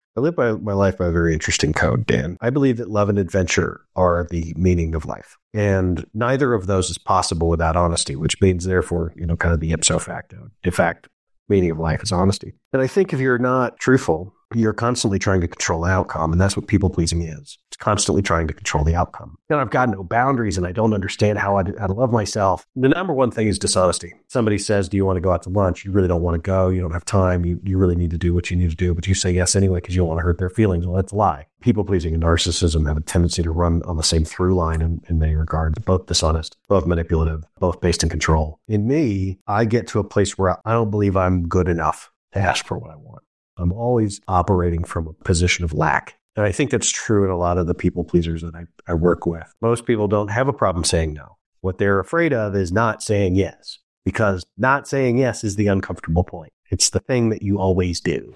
I live my life by a very interesting code, Dan. I believe that love and adventure are the meaning of life. And neither of those is possible without honesty, which means, therefore, kind of the ipso facto, de facto meaning of life is honesty. And I think if you're not truthful, you're constantly trying to control the outcome. And that's what people pleasing is. It's constantly trying to control the outcome. And I've got no boundaries and I don't understand how to love myself. The number one thing is dishonesty. Somebody says, do you want to go out to lunch? You really don't want to go. You don't have time. You really need to do what you need to do. But you say yes anyway because you don't want to hurt their feelings. Well, that's a lie. People pleasing and narcissism have a tendency to run on the same through line in many regards, both dishonest, both manipulative, both based in control. In me, I get to a place where I don't believe I'm good enough to ask for what I want. I'm always operating from a position of lack. And I think that's true in a lot of the people pleasers that I work with. Most people don't have a problem saying no. What they're afraid of is not saying yes, because not saying yes is the uncomfortable point. It's the thing that you always do.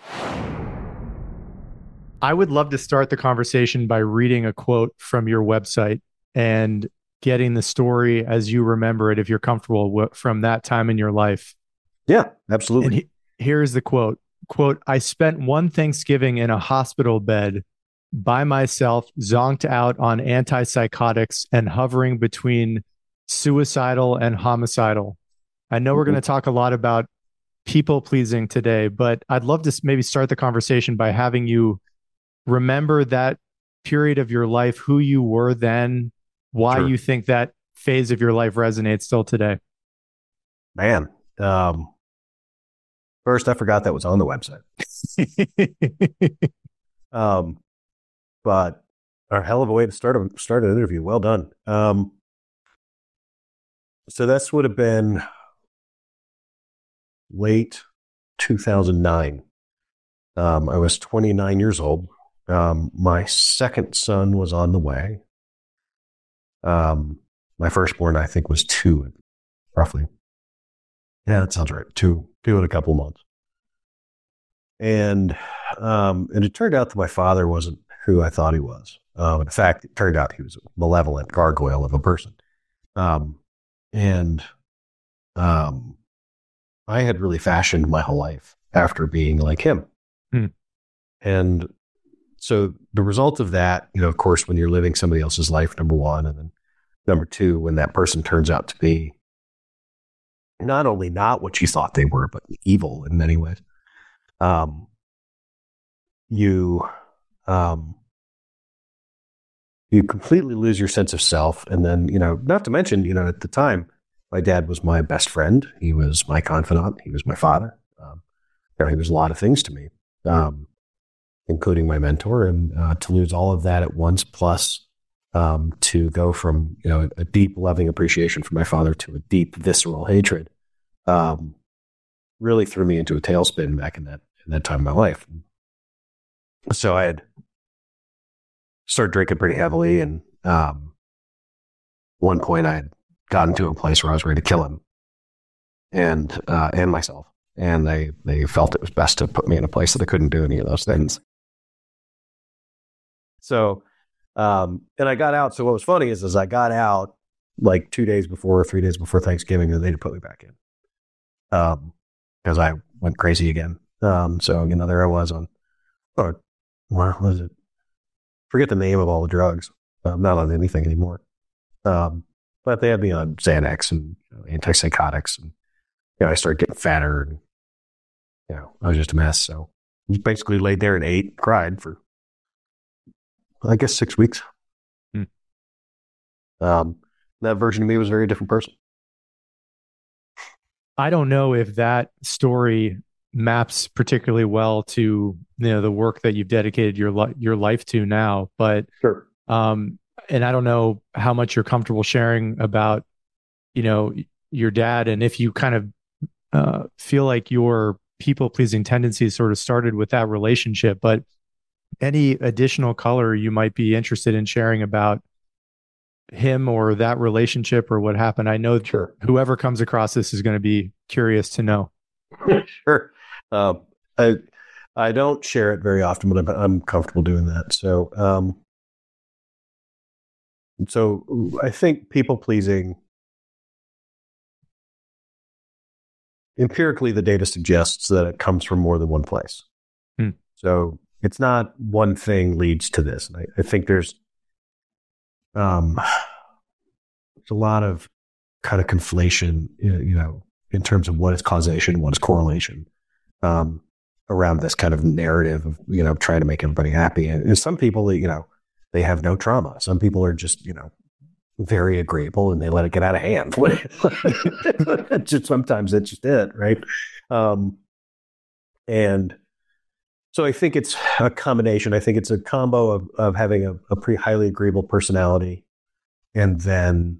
I would love to start the conversation by reading a quote from your website and getting the story as you remember it, if you're comfortable, from that time in your life. Yeah, absolutely. And here's the quote. Quote, I spent one Thanksgiving in a hospital bed by myself, zonked out on antipsychotics and hovering between suicidal and homicidal. I know we're going to talk a lot about people pleasing today, but I'd love to maybe start the conversation by having you remember that period of your life, who you were then, why Sure. you think that phase of your life resonates still today. Man, first, I forgot that was on the website. But a hell of a way to start an interview. Well done. So this would have been late 2009. I was 29 years old. My second son was on the way. My firstborn, I think, was 2, roughly. Yeah, that sounds right. Two in a couple of months. And it turned out that my father wasn't who I thought he was. In fact, it turned out he was a malevolent gargoyle of a person. I had really fashioned my whole life after being like him. And so the result of that, of course, when you're living somebody else's life, number one, and then number two, when that person turns out to be not only not what you thought they were, but evil in many ways, you completely lose your sense of self. And then, not to mention, at the time, my dad was my best friend. He was my confidant. He was my father. He was a lot of things to me, including my mentor. And to lose all of that at once, plus to go from, a deep loving appreciation for my father to a deep visceral hatred, really threw me into a tailspin back in that time of my life. So I had started drinking pretty heavily, and one point I had gotten to a place where I was ready to kill him and myself. And they felt it was best to put me in a place that I couldn't do any of those things. So, and I got out. So what was funny is I got out like 3 days before Thanksgiving, and they had to put me back in. Because I went crazy again. So, there I was on, what was it? Forget the name of all the drugs. I'm not on anything anymore. But they had me on Xanax and antipsychotics, and I started getting fatter, and I was just a mess. So I basically laid there and ate, cried for, I guess, 6 weeks. That version of me was a very different person. I don't know if that story maps particularly well to the work that you've dedicated your life to now, but sure. And I don't know how much you're comfortable sharing about your dad, and if you kind of feel like your people pleasing tendencies sort of started with that relationship, but any additional color you might be interested in sharing about him or that relationship or what happened. I know Sure. Whoever comes across this is going to be curious to know. Sure. I don't share it very often, but I'm comfortable doing that. So I think people pleasing, empirically, the data suggests that it comes from more than one place. So, it's not one thing leads to this. And I think there's a lot of kind of conflation, in terms of what is causation, what is correlation, around this kind of narrative of, trying to make everybody happy. And some people, they have no trauma. Some people are just, very agreeable and they let it get out of hand. Just sometimes that's just it, right? And so I think it's a combination. I think it's a combo of having a pretty highly agreeable personality. And then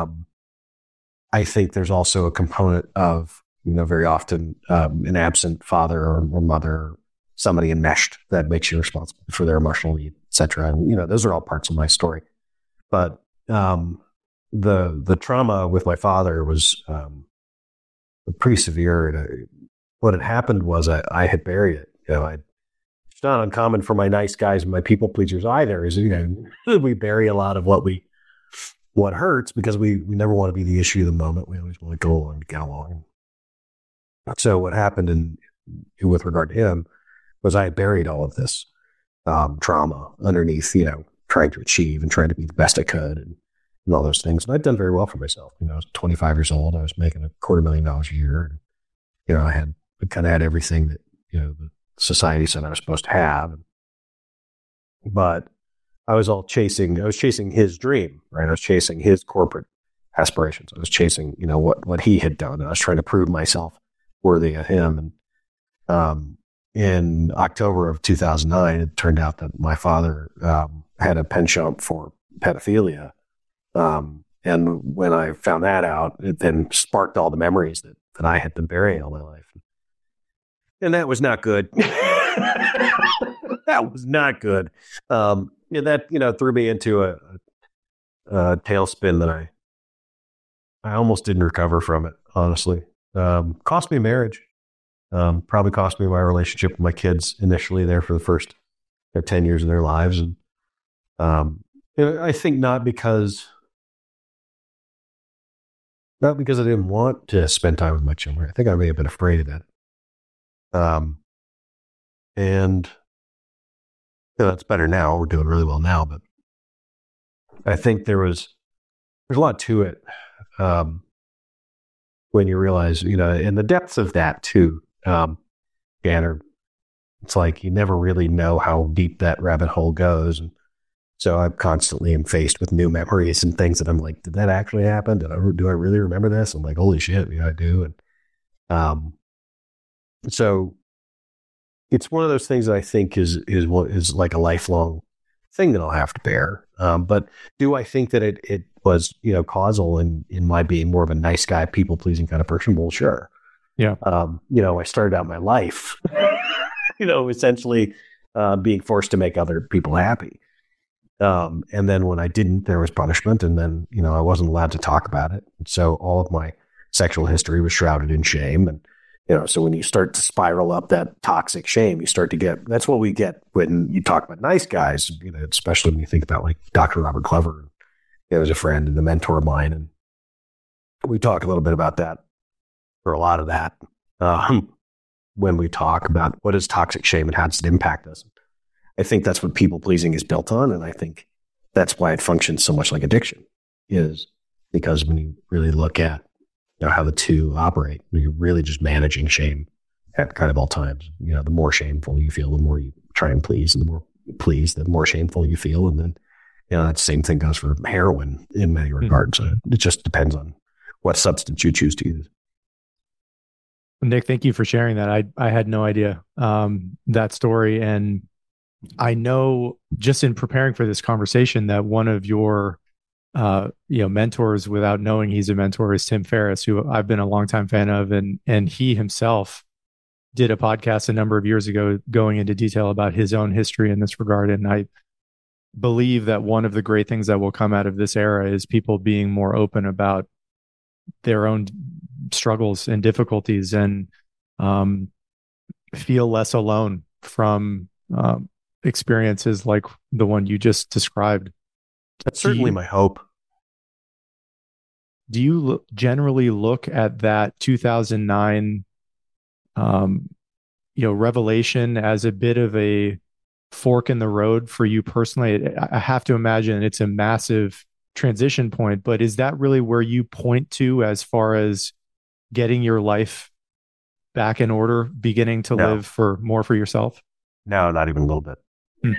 I think there's also a component of, very often an absent father or mother, somebody enmeshed that makes you responsible for their emotional need, et cetera. And, those are all parts of my story. But the trauma with my father was pretty severe. And what had happened was I had buried it. It's not uncommon for my nice guys and my people pleasers either, is, we bury a lot of what hurts because we never want to be the issue of the moment. We always want to go along and get along. So what happened with regard to him was I had buried all of this trauma underneath, trying to achieve and trying to be the best I could and all those things. And I'd done very well for myself. I was 25 years old. I was making $250,000 a year. And, I kind of had everything that, the society said I was supposed to have. But I was chasing his dream, right? I was chasing his corporate aspirations. I was chasing, what he had done. I was trying to prove myself worthy of him. And in October of 2009, it turned out that my father had a penchant for pedophilia. And when I found that out, it then sparked all the memories that I had been burying all my life. And that was not good. That was not good. That, threw me into a tailspin that I almost didn't recover from it, honestly. Cost me marriage. Probably cost me my relationship with my kids initially there for the first 10 years of their lives. And I think not because I didn't want to spend time with my children. I think I may have been afraid of that. And that's better now. We're doing really well now, but I think there's a lot to it. When you realize, in the depths of that too, Ganner, it's like you never really know how deep that rabbit hole goes. And so I constantly am faced with new memories and things that I'm like, did that actually happen? Do I really remember this? I'm like, holy shit, yeah, I do. And so it's one of those things that I think is like a lifelong thing that I'll have to bear. But do I think that it was, causal in my being more of a nice guy, people pleasing kind of person? Well, sure. Yeah. I started out my life, essentially being forced to make other people happy. And then when I didn't, there was punishment. And then, I wasn't allowed to talk about it. And so all of my sexual history was shrouded in shame. And, so when you start to spiral up that toxic shame, you start to that's what we get when you talk about nice guys, especially when you think about like Dr. Robert Clever. He was a friend and a mentor of mine. And we talk a little bit about that, or a lot of that, when we talk about what is toxic shame and how does it impact us. I think that's what people pleasing is built on. And I think that's why it functions so much like addiction, is because when you really look at how the two operate, you're really just managing shame at kind of all times. The more shameful you feel, the more you try and please, and the more you please, the more shameful you feel. And then, that same thing goes for heroin in many regards. It just depends on what substance you choose to use. Nick, thank you for sharing that. I had no idea that story. And I know just in preparing for this conversation that one of your mentors, without knowing he's a mentor, is Tim Ferriss, who I've been a longtime fan of. And he himself did a podcast a number of years ago going into detail about his own history in this regard. And I believe that one of the great things that will come out of this era is people being more open about their own struggles and difficulties, and feel less alone from experiences like the one you just described. That's certainly my hope. Do you generally look at that 2009 revelation as a bit of a fork in the road for you personally? I have to imagine it's a massive transition point, but is that really where you point to as far as getting your life back in order, beginning to No, live for more for yourself? no, not even a little bit. Hmm.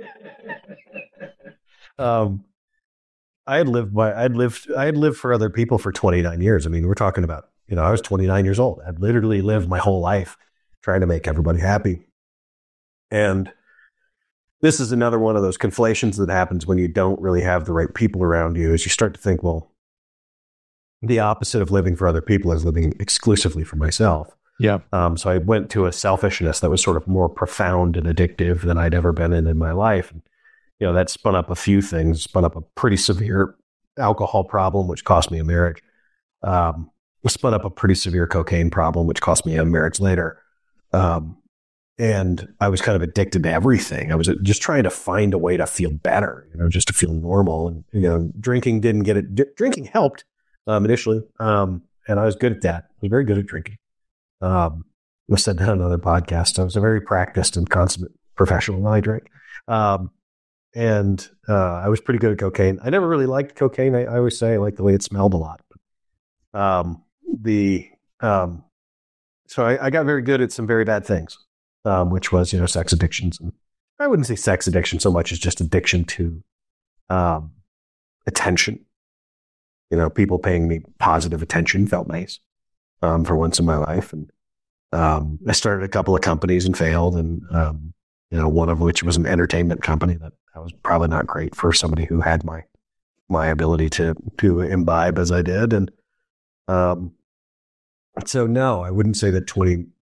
I had lived for other people for 29 years. I mean, we're talking about, I was 29 years old. I'd literally lived my whole life trying to make everybody happy. And this is another one of those conflations that happens when you don't really have the right people around you, is you start to think, well, the opposite of living for other people is living exclusively for myself. Yeah. So I went to a selfishness that was sort of more profound and addictive than I'd ever been in my life. And, that spun up a few things, spun up a pretty severe alcohol problem, which cost me a marriage. Spun up a pretty severe cocaine problem, which cost me a marriage later. And I was kind of addicted to everything. I was just trying to find a way to feel better, just to feel normal. And, drinking didn't get it. Drinking helped initially. And I was good at that. I was very good at drinking. I said that on another podcast. I was a very practiced and consummate professional when I drank. And I was pretty good at cocaine. I never really liked cocaine. I always say I like the way it smelled a lot. So I got very good at some very bad things, which was, sex addictions. And I wouldn't say sex addiction so much as just addiction to attention. People paying me positive attention felt nice for once in my life. And I started a couple of companies and failed. And, one of which was an entertainment company that was probably not great for somebody who had my ability to imbibe as I did. And so no, I wouldn't say that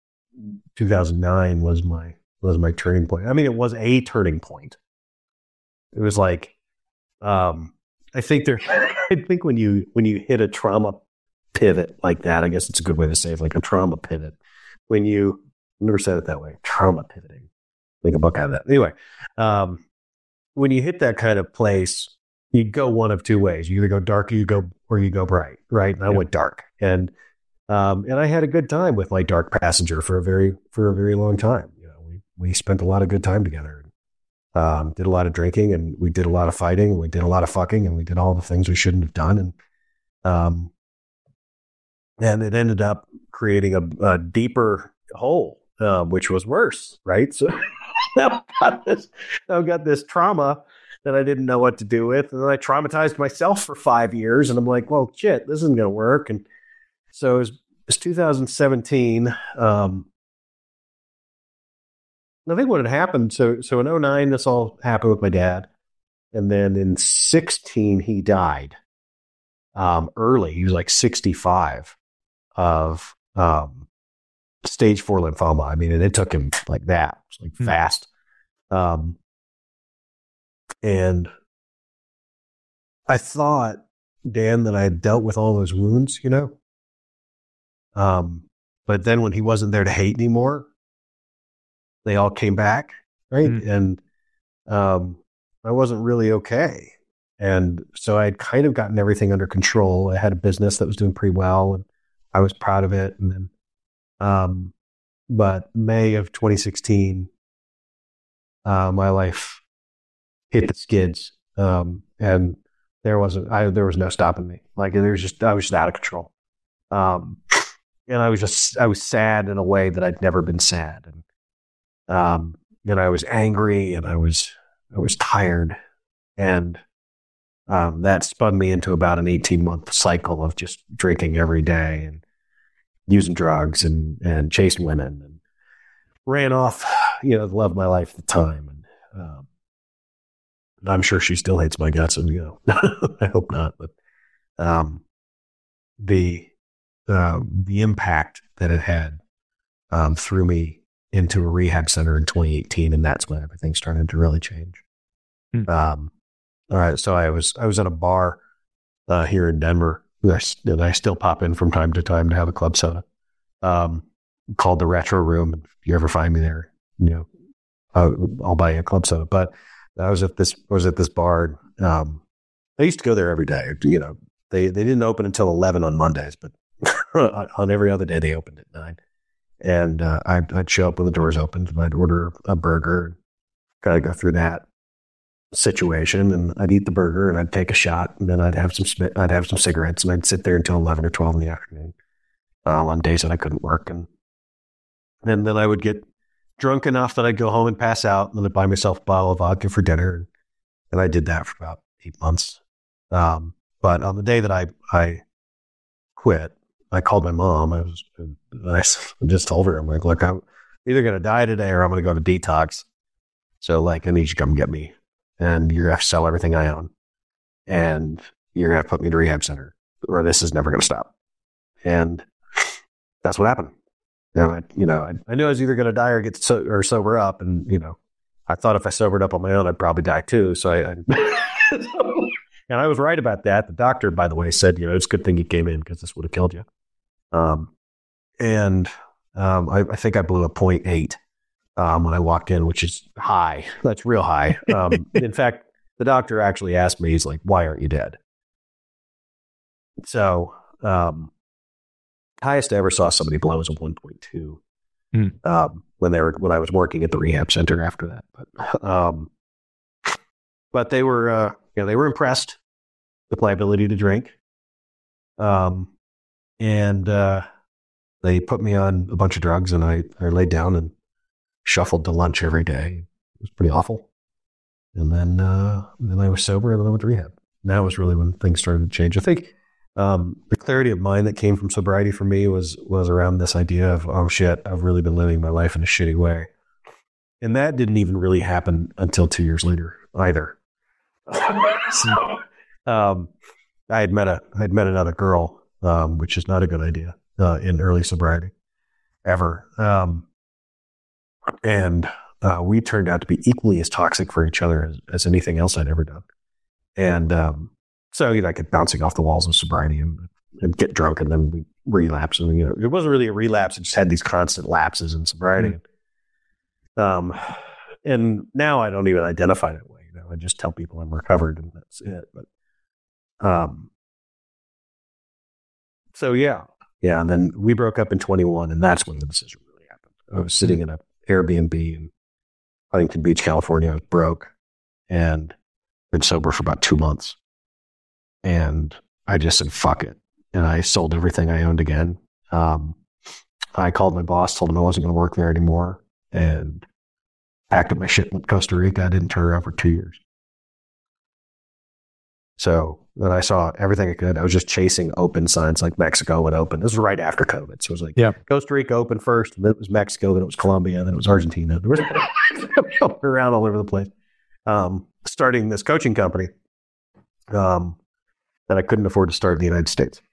2009 was my turning point. I mean, it was a turning point. It was like, I think when you hit a trauma pivot like that, I guess it's a good way to say it, like a trauma pivot. I've never said it that way, trauma pivoting. I think a book out of that. Anyway, when you hit that kind of place, you go one of two ways. You either go dark or you go bright, right? And I went dark. And I had a good time with my dark passenger for a very long time. We spent a lot of good time together. Did a lot of drinking, and we did a lot of fighting, and we did a lot of fucking, and we did all the things we shouldn't have done. And it ended up creating a deeper hole, which was worse, right? So I've got this trauma that I didn't know what to do with. And then I traumatized myself for 5 years, and I'm like, well, shit, this isn't going to work. And so it was 2017. I think what had happened, so in 2009, this all happened with my dad. And then in 2016, he died early. He was like 65 of stage 4 lymphoma. I mean, and it took him like that. It was like fast. And I thought, Dan, that I had dealt with all those wounds, but then when he wasn't there to hate anymore, they all came back, right? And I wasn't really okay. And so I had kind of gotten everything under control. I had a business that was doing pretty well, and I was proud of it. And then, but May of 2016, my life hit the skids, and there was no stopping me. Like I was just out of control. And I was sad in a way that I'd never been sad. And I was angry, and I was tired, and that spun me into about an 18-month cycle of just drinking every day and using drugs and chasing women, and ran off, the love of my life at the time. And I'm sure she still hates my guts, and I hope not. But the impact that it had threw me into a rehab center in 2018, and that's when everything started to really change. All right, so I was at a bar here in Denver, and I still pop in from time to time to have a club soda, called the Retro Room. If you ever find me there, I'll buy you a club soda. But I was at this bar. I used to go there every day. They didn't open until 11 on Mondays, but on every other day they opened at 9. And I'd show up when the doors opened, and I'd order a burger, kind of go through that situation, and I'd eat the burger and I'd take a shot, and then I'd have some cigarettes, and I'd sit there until 11 or 12 in the afternoon on days that I couldn't work. And then I would get drunk enough that I'd go home and pass out, and then I'd buy myself a bottle of vodka for dinner. And I did that for about 8 months. But on the day that I quit, I called my mom. I just told her, I'm like, look, I'm either going to die today or I'm going to go to detox. So like, I need you to come get me, and you're going to have to sell everything I own, and you're going to have to put me in a rehab center, or this is never going to stop. And that's what happened. I knew I was either going to die or get or sober up. And, I thought if I sobered up on my own, I'd probably die too. So and I was right about that. The doctor, by the way, said, it's a good thing you came in because this would have killed you. I think I blew a 0.8 when I walked in, which is high. That's real high. In fact, the doctor actually asked me, he's like, why aren't you dead? So, highest I ever saw somebody blow was a 1.2 when I was working at the rehab center after that. But they were they were impressed with my ability to drink, and they put me on a bunch of drugs, and I laid down and shuffled to lunch every day. It was pretty awful. And then I was sober, and then I went to rehab. And that was really when things started to change. I think the clarity of mind that came from sobriety for me was around this idea of, oh shit, I've really been living my life in a shitty way. And that didn't even really happen until 2 years later either. So, I had met another girl, which is not a good idea, in early sobriety ever. And we turned out to be equally as toxic for each other as anything else I'd ever done. And, so, I kept bouncing off the walls of sobriety and get drunk, and then we relapse. And, it wasn't really a relapse. It just had these constant lapses in sobriety. And now I don't even identify that way. I just tell people I'm recovered, and that's it. But, so yeah. And then we broke up in 21, and that's when the decision really happened. I was sitting in an Airbnb in Huntington Beach, California. I was broke and been sober for about 2 months. And I just said, fuck it. And I sold everything I owned again. I called my boss, told him I wasn't going to work there anymore, and packed up my shit in Costa Rica. I didn't turn around for 2 years. So then I saw everything I could. I was just chasing open signs like Mexico would open. This was right after COVID. So it was like, Costa Rica opened first, and then it was Mexico, then it was Colombia, and then it was Argentina. There was around all over the place. Starting this coaching company that I couldn't afford to start in the United States.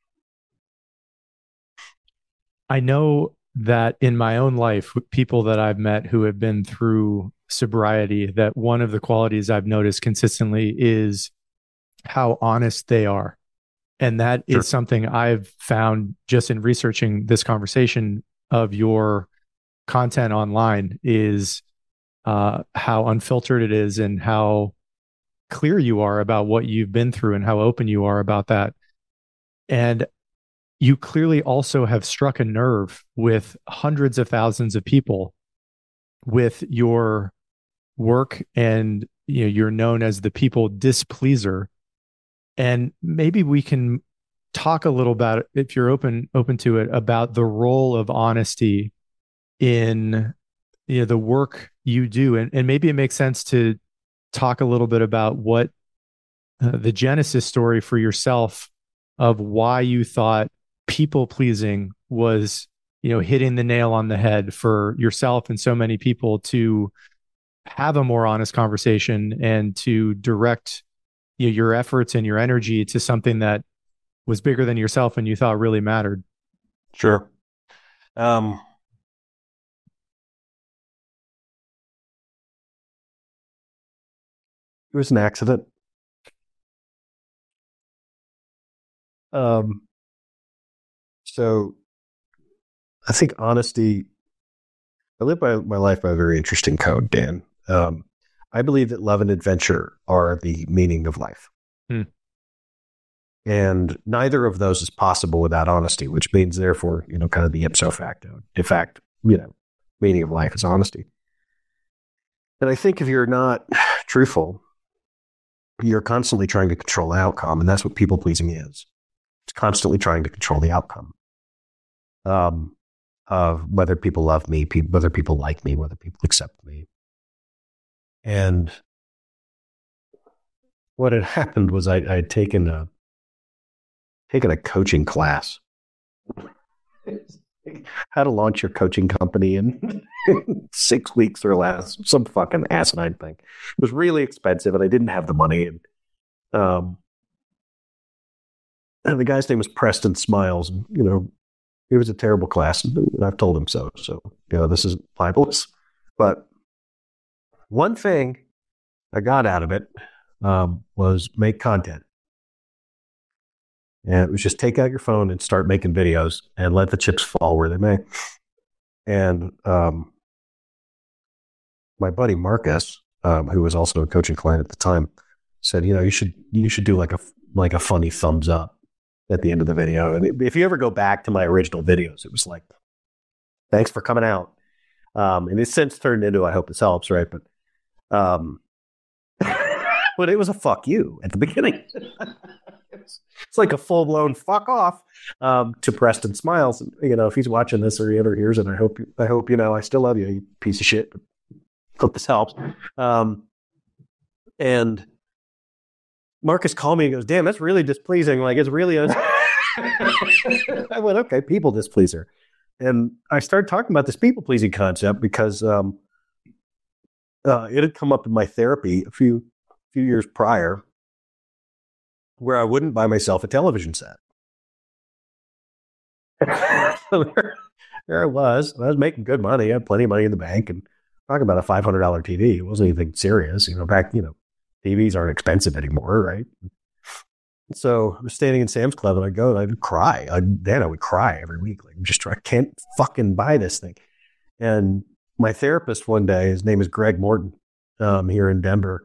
I know that in my own life, with people that I've met who have been through sobriety, that one of the qualities I've noticed consistently is how honest they are. And that is something I've found just in researching this conversation of your content online, is how unfiltered it is, and how clear you are about what you've been through, and how open you are about that. And you clearly also have struck a nerve with hundreds of thousands of people with your work, and you're known as the people displeaser. And maybe we can talk a little about, if you're open to it, about the role of honesty in the work you do. And maybe it makes sense to talk a little bit about what the genesis story for yourself of why you thought people pleasing was, hitting the nail on the head for yourself and so many people to have a more honest conversation and to direct your efforts and your energy to something that was bigger than yourself and you thought really mattered. Sure. It was an accident. So I think honesty, I live my life by a very interesting code, Dan. I believe that love and adventure are the meaning of life. And neither of those is possible without honesty, which means therefore, kind of the ipso facto, de facto, meaning of life is honesty. And I think if you're not truthful, you're constantly trying to control the outcome. And that's what people pleasing is. It's constantly trying to control the outcome of whether people love me, whether people like me, whether people accept me. And what had happened was I had taken a coaching class. How to launch your coaching company in 6 weeks or less. Some fucking asinine thing. It was really expensive and I didn't have the money. And the guy's name was Preston Smiles. And, it was a terrible class. And I've told him so. So, this isn't libelous. But one thing I got out of it was make content. And it was just take out your phone and start making videos and let the chips fall where they may. And my buddy Marcus, who was also a coaching client at the time, said, you should do like a funny thumbs up at the end of the video. And if you ever go back to my original videos, it was like, thanks for coming out. And it's since turned into, I hope this helps, right? But but it was a fuck you at the beginning. It's like a full-blown fuck off to Preston Smiles. And, if he's watching this or he ever hears it, I hope I still love you, you piece of shit. Hope this helps. And Marcus called me and goes, damn, that's really displeasing. Like, it's really I went, okay, people displeaser. And I started talking about this people-pleasing concept because it had come up in my therapy a few years prior, where I wouldn't buy myself a television set. So there I was making good money. I had plenty of money in the bank and talking about a $500 TV. It wasn't anything serious. Back, TVs aren't expensive anymore, right? So I was standing in Sam's Club and I'd go and I'd cry. I would cry every week. Like, I can't fucking buy this thing. And my therapist one day, his name is Greg Morton, here in Denver.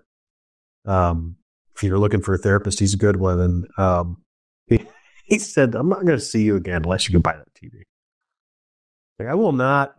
If you're looking for a therapist, he's a good one. And he said, I'm not going to see you again unless you can buy that TV. Like, I will not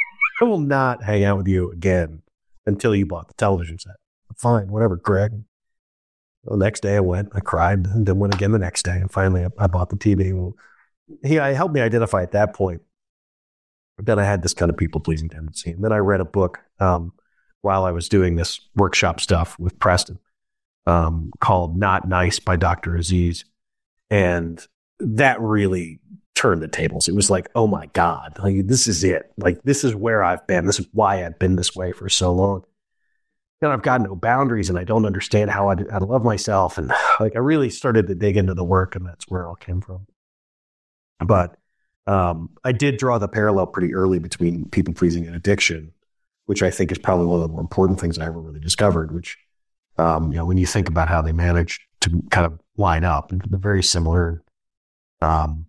hang out with you again until you bought the television set. Fine, whatever, Greg. The next day I went, I cried, and then went again the next day. And finally I bought the TV. Well, he helped me identify at that point that I had this kind of people-pleasing tendency. And then I read a book while I was doing this workshop stuff with Preston, called Not Nice by Dr. Aziz. And that really turned the tables. It was like, oh my God, like, this is it. Like, this is where I've been. This is why I've been this way for so long. And I've got no boundaries and I don't understand how I love myself. And like, I really started to dig into the work, and that's where it all came from. But I did draw the parallel pretty early between people pleasing and addiction, which I think is probably one of the more important things I ever really discovered, which, when you think about how they manage to kind of line up, and they're very similar. So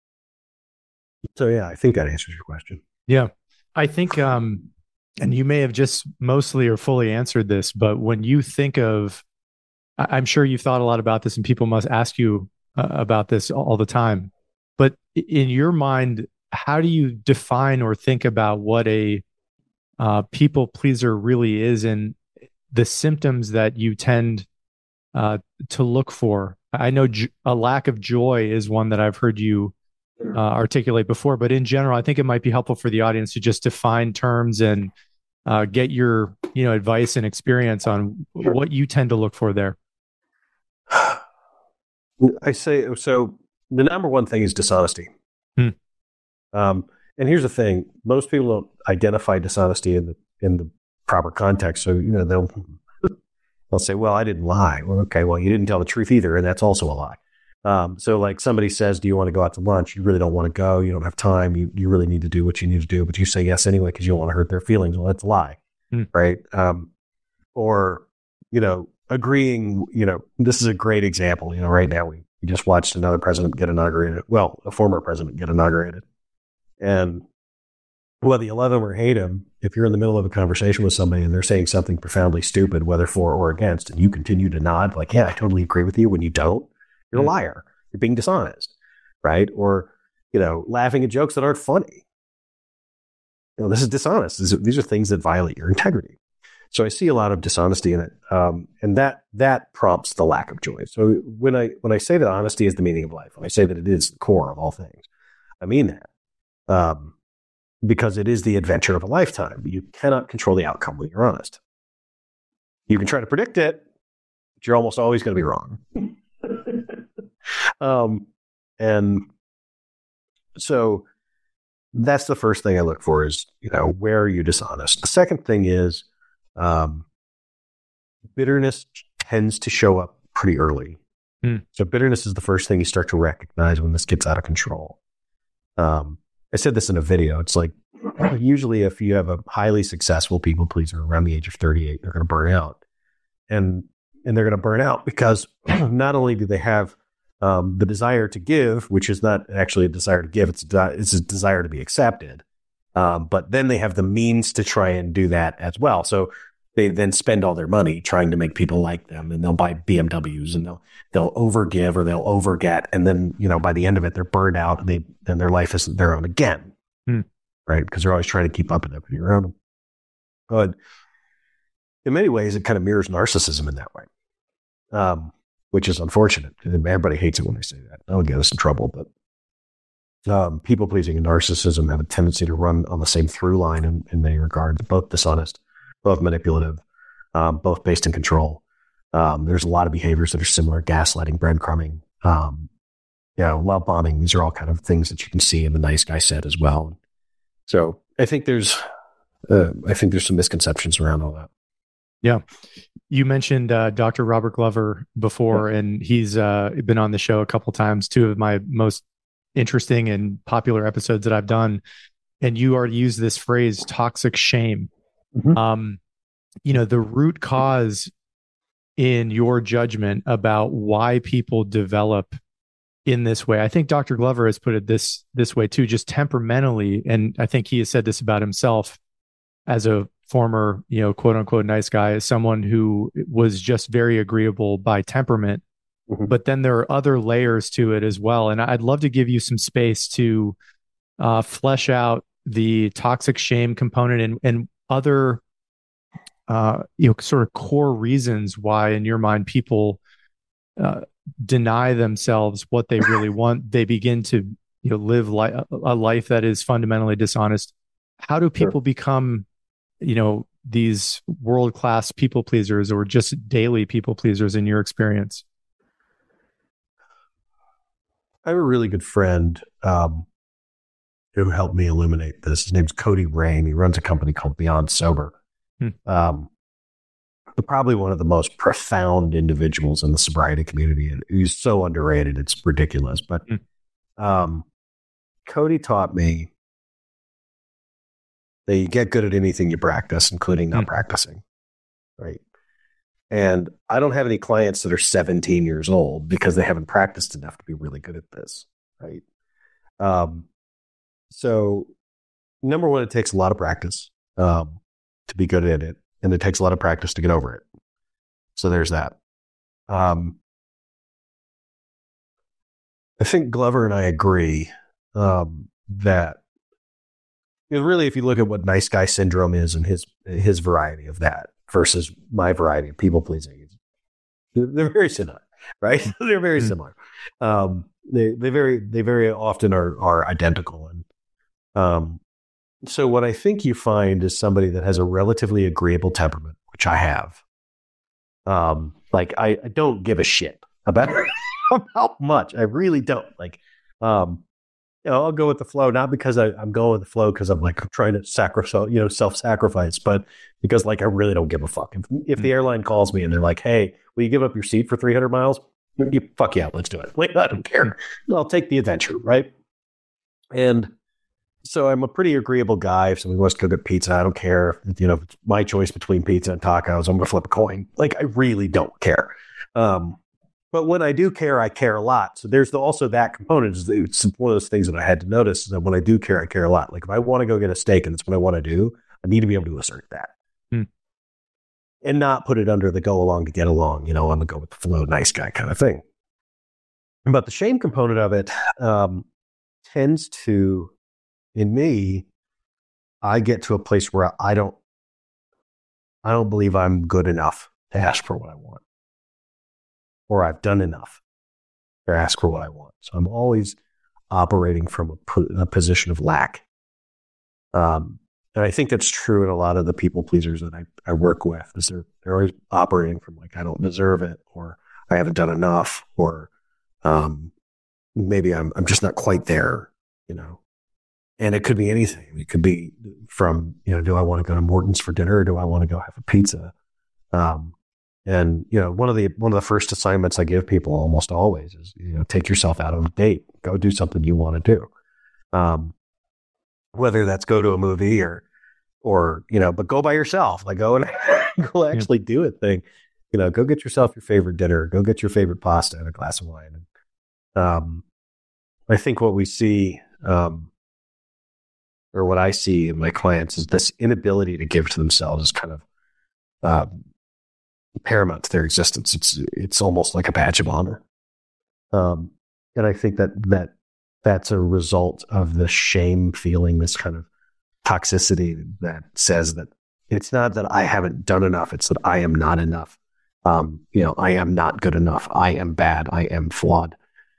yeah, I think that answers your question. Yeah. I think, and you may have just mostly or fully answered this, but when you think of, I'm sure you've thought a lot about this and people must ask you about this all the time, but in your mind, how do you define or think about what a people pleaser really is and the symptoms that you tend to look for? I know a lack of joy is one that I've heard you articulate before, but in general, I think it might be helpful for the audience to just define terms and get your advice and experience on what you tend to look for there. I say, so the number one thing is dishonesty. And here's the thing: most people don't identify dishonesty in the proper context. So they'll say, "Well, I didn't lie." Well, okay, well, you didn't tell the truth either, and that's also a lie. So like somebody says, do you want to go out to lunch? You really don't want to go. You don't have time. You really need to do what you need to do, but you say yes anyway because you don't want to hurt their feelings. Well, that's a lie. Right. Or, agreeing, this is a great example. Right now we just watched another president get inaugurated. Well, a former president get inaugurated. And whether you love him or hate him, if you're in the middle of a conversation with somebody and they're saying something profoundly stupid, whether for or against, and you continue to nod like, yeah, I totally agree with you, when you don't, you're a liar. You're being dishonest, right? Or, laughing at jokes that aren't funny. This is dishonest. These are things that violate your integrity. So I see a lot of dishonesty in it, and that prompts the lack of joy. So when I say that honesty is the meaning of life, when I say that it is the core of all things, I mean that because it is the adventure of a lifetime. You cannot control the outcome when you're honest. You can try to predict it, but you're almost always going to be wrong. And so that's the first thing I look for is, where are you dishonest? The second thing is bitterness tends to show up pretty early. So bitterness is the first thing you start to recognize when this gets out of control. I said this in a video. It's like, usually if you have a highly successful people pleaser around the age of 38, they're going to burn out. And they're going to burn out because not only do they have the desire to give, which is not actually a desire to give, it's a desire to be accepted. But then they have the means to try and do that as well. So they then spend all their money trying to make people like them, and they'll buy BMWs, and they'll overgive or they'll overget. And then, by the end of it, they're burned out, and their life isn't their own again. Right. Because they're always trying to keep up with everybody around them. But in many ways, it kind of mirrors narcissism in that way. Which is unfortunate. Everybody hates it when I say that. That'll get us in trouble. But people pleasing and narcissism have a tendency to run on the same through line in many regards, both dishonest, both manipulative, both based in control. There's a lot of behaviors that are similar: gaslighting, breadcrumbing, love bombing. These are all kind of things that you can see in the nice guy set as well. So I think there's some misconceptions around all that. Yeah. You mentioned Dr. Robert Glover before, and he's been on the show a couple times, two of my most interesting and popular episodes that I've done. And you already used this phrase, toxic shame. The root cause in your judgment about why people develop in this way. I think Dr. Glover has put it this way too, just temperamentally. And I think he has said this about himself as a former, quote unquote, nice guy, as someone who was just very agreeable by temperament. But then there are other layers to it as well. And I'd love to give you some space to flesh out the toxic shame component and other, sort of core reasons why, in your mind, people deny themselves what they really want. They begin to live a life that is fundamentally dishonest. How do people become these world-class people pleasers, or just daily people pleasers in your experience? I have a really good friend who helped me illuminate this. His name's Cody Rain. He runs a company called Beyond Sober. Probably one of the most profound individuals in the sobriety community. And he's so underrated, it's ridiculous. But Cody taught me that you get good at anything you practice, including not practicing. Right. And I don't have any clients that are 17 years old because they haven't practiced enough to be really good at this. Right. So number one, it takes a lot of practice to be good at it. And it takes a lot of practice to get over it. So there's that. I think Glover and I agree that really, if you look at what nice guy syndrome is and his variety of that versus my variety of people pleasing, they're very similar, right? They're very similar. They very often are identical. And so what I think you find is somebody that has a relatively agreeable temperament, which I have. I don't give a shit about much. I really don't. I'll go with the flow, not because I'm going with the flow because I'm trying to self-sacrifice, but because I really don't give a fuck. If the airline calls me and they're like, "Hey, will you give up your seat for 300 miles?" Fuck yeah, let's do it. I don't care. I'll take the adventure, right? And so I'm a pretty agreeable guy. If somebody wants to go get pizza, I don't care. If it's my choice between pizza and tacos, I'm going to flip a coin. I really don't care. But when I do care, I care a lot. So there's also that component. It's one of those things that I had to notice, is that when I do care, I care a lot. If I want to go get a steak and that's what I want to do, I need to be able to assert that. And not put it under the go along to get along, on the go with the flow, nice guy kind of thing. But the shame component of it tends to, in me, I get to a place where I don't I don't believe I'm good enough to ask for what I want, or I've done enough to ask for what I want. So I'm always operating from a position of lack. And I think that's true in a lot of the people pleasers that I work with, is they're always operating from like, I don't deserve it, or I haven't done enough, or maybe I'm just not quite there, you know. And it could be anything. It could be from, you know, do I want to go to Morton's for dinner, or do I want to go have a pizza? And you know, one of the first assignments I give people almost always is, you know, take yourself out on a date, go do something you want to do. Whether that's go to a movie or you know, but go by yourself, like go and go actually do a thing. You know, go get yourself your favorite dinner, go get your favorite pasta and a glass of wine. And, I think what we see, or what I see in my clients, is this inability to give to themselves is kind of paramount to their existence. It's almost like a badge of honor. And I think that's a result of the shame feeling, this kind of toxicity that says that it's not that I haven't done enough, it's that I am not enough. You know, I am not good enough. I am bad. I am flawed.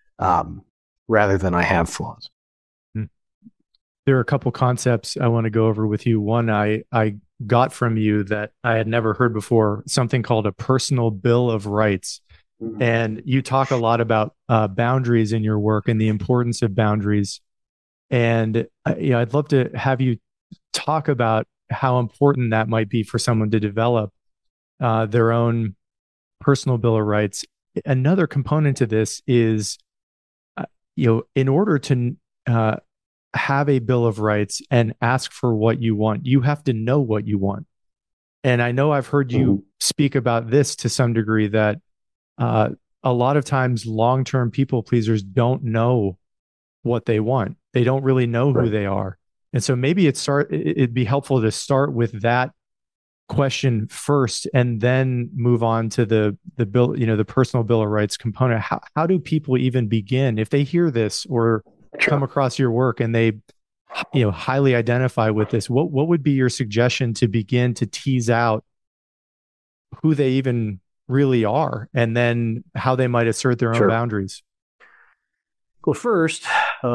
Rather than I have flaws. There are a couple concepts I want to go over with you. One, I got from you that I had never heard before, something called a personal bill of rights. Mm-hmm. And you talk a lot about boundaries in your work and the importance of boundaries. And you know, I'd love to have you talk about how important that might be for someone to develop their own personal bill of rights. Another component to this is, you know, in order to have a bill of rights and ask for what you want, you have to know what you want. And I know I've heard you speak about this to some degree, that a lot of times long-term people pleasers don't know what they want. They don't really know who they are. And so maybe it'd be helpful to start with that question first and then move on to the bill, you know, the personal bill of rights component. How do people even begin if they hear this or come across your work and they, you know, highly identify with this? What would be your suggestion to begin to tease out who they even really are, and then how they might assert their own boundaries? Well, first,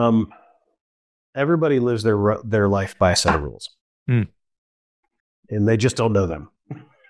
everybody lives their life by a set of rules. And they just don't know them.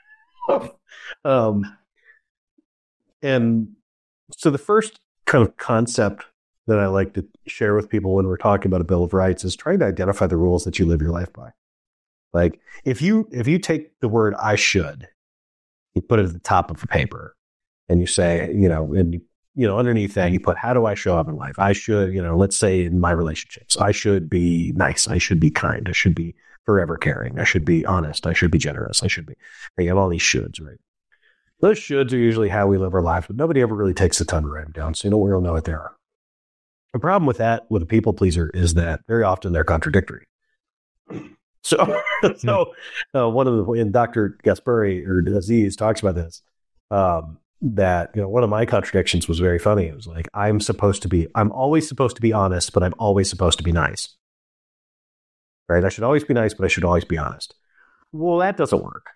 And so the first kind of concept that I like to share with people when we're talking about a Bill of Rights is trying to identify the rules that you live your life by. Like if you take the word "I should," you put it at the top of a paper, and you say, you know, and you know, underneath that you put, how do I show up in life? I should, you know, let's say in my relationships, I should be nice, I should be kind, I should be forever caring, I should be honest, I should be generous, I should be. You have all these shoulds, right? Those shoulds are usually how we live our lives, but nobody ever really takes the time to write them down, so you don't really know what they are. The problem with that, with a people pleaser, is that very often they're contradictory. So one of the, and Dr. Gaspari or Aziz talks about this, that, you know, one of my contradictions was very funny. It was like, I'm always supposed to be honest, but I'm always supposed to be nice. Right? I should always be nice, but I should always be honest. Well, that doesn't work.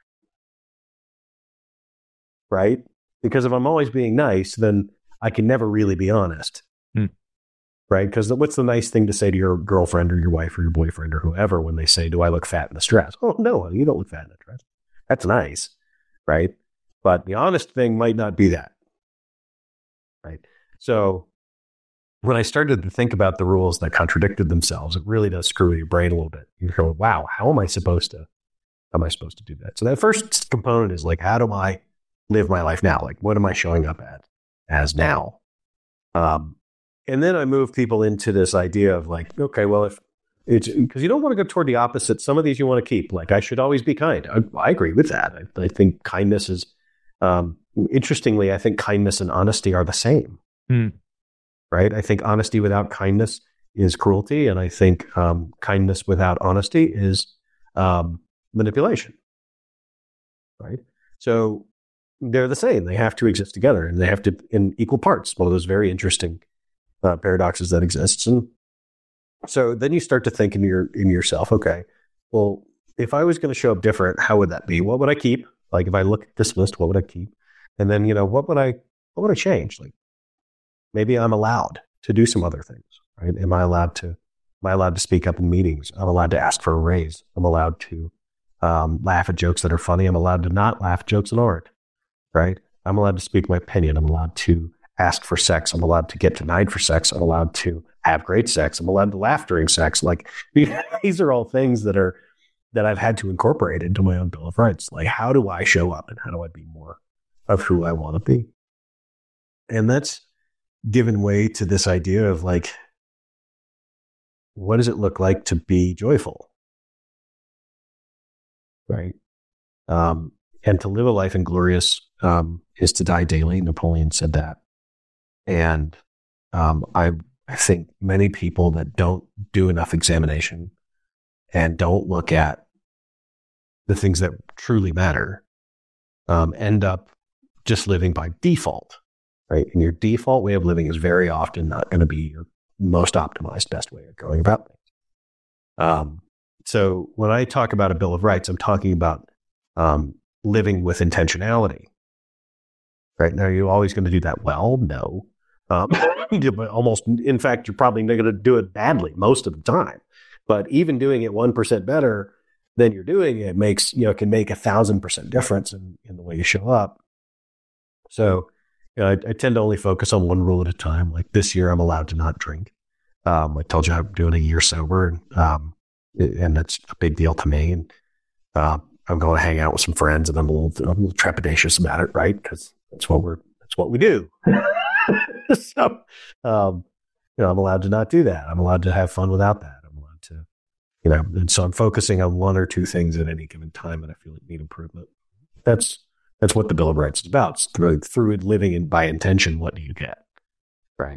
Right? Because if I'm always being nice, then I can never really be honest. Right? Because what's the nice thing to say to your girlfriend or your wife or your boyfriend or whoever when they say, do I look fat in this dress? Oh, no, you don't look fat in that dress. That's nice. Right? But the honest thing might not be that. Right? So when I started to think about the rules that contradicted themselves, it really does screw your brain a little bit. You're going, wow, how am I supposed to do that? So that first component is like, how do I live my life now? Like, what am I showing up as now? And then I move people into this idea of like, okay, well, if it's because you don't want to go toward the opposite. Some of these you want to keep. Like, I should always be kind. I agree with that. I think kindness is, interestingly, I think kindness and honesty are the same. Right? I think honesty without kindness is cruelty. And I think kindness without honesty is manipulation. Right? So they're the same. They have to exist together, and they have to in equal parts. One of those very interesting paradoxes that exists. And so then you start to think in yourself, okay, well, if I was going to show up different, how would that be? What would I keep? Like if I look at this list, what would I keep? And then, what would I change? Like maybe I'm allowed to do some other things, right? Am I allowed to speak up in meetings? I'm allowed to ask for a raise. I'm allowed to laugh at jokes that are funny. I'm allowed to not laugh at jokes that aren't, right? I'm allowed to speak my opinion. I'm allowed to ask for sex. I'm allowed to get denied for sex. I'm allowed to have great sex. I'm allowed to laugh during sex. Like these are all things that I've had to incorporate into my own Bill of Rights. Like, how do I show up and how do I be more of who I want to be? And that's given way to this idea of like, what does it look like to be joyful? Right. And to live a life inglorious is to die daily. Napoleon said that. And I think many people that don't do enough examination and don't look at the things that truly matter end up just living by default, right? And your default way of living is very often not going to be your most optimized, best way of going about things. So when I talk about a Bill of Rights, I'm talking about living with intentionality. Right now, are you always going to do that well? No. Almost, in fact, you're probably going to do it badly most of the time. But even doing it 1% better than you're doing it makes, can make 1,000% difference in the way you show up. So I tend to only focus on one rule at a time. Like this year, I'm allowed to not drink. I told you I'm doing a year sober, and that's a big deal to me. And I'm going to hang out with some friends, and I'm a little trepidatious about it, right? Because that's what we do. So, I'm allowed to not do that. I'm allowed to have fun without that. I'm allowed to, and so I'm focusing on one or two things at any given time, and I feel like need improvement. That's what the Bill of Rights is about. It's through living by intention. What do you get, right?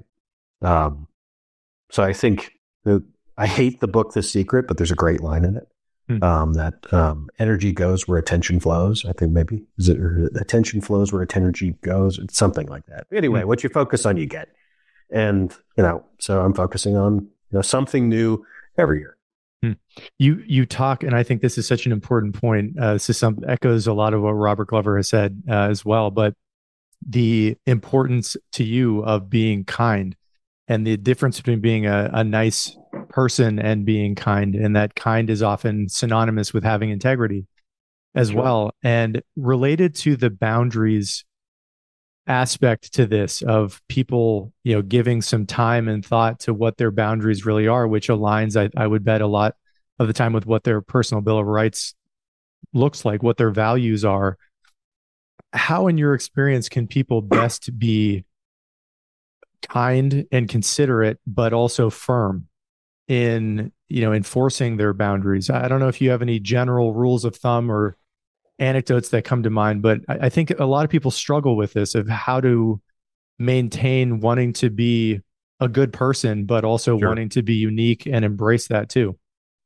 So I think I hate the book The Secret, but there's a great line in it. That energy goes where attention flows. I think maybe or attention flows where energy goes. It's something like that. Anyway, what you focus on, you get. And so I'm focusing on something new every year. You talk, and I think this is such an important point. This is echoes a lot of what Robert Glover has said as well. But the importance to you of being kind, and the difference between being a nice person and being kind, and that kind is often synonymous with having integrity as well. And related to the boundaries aspect to this of people, giving some time and thought to what their boundaries really are, which aligns, I would bet, a lot of the time with what their personal Bill of Rights looks like, what their values are. How, in your experience, can people best be kind and considerate, but also firm in enforcing their boundaries? I don't know if you have any general rules of thumb or anecdotes that come to mind, but I think a lot of people struggle with this of how to maintain wanting to be a good person, but also wanting to be unique and embrace that too.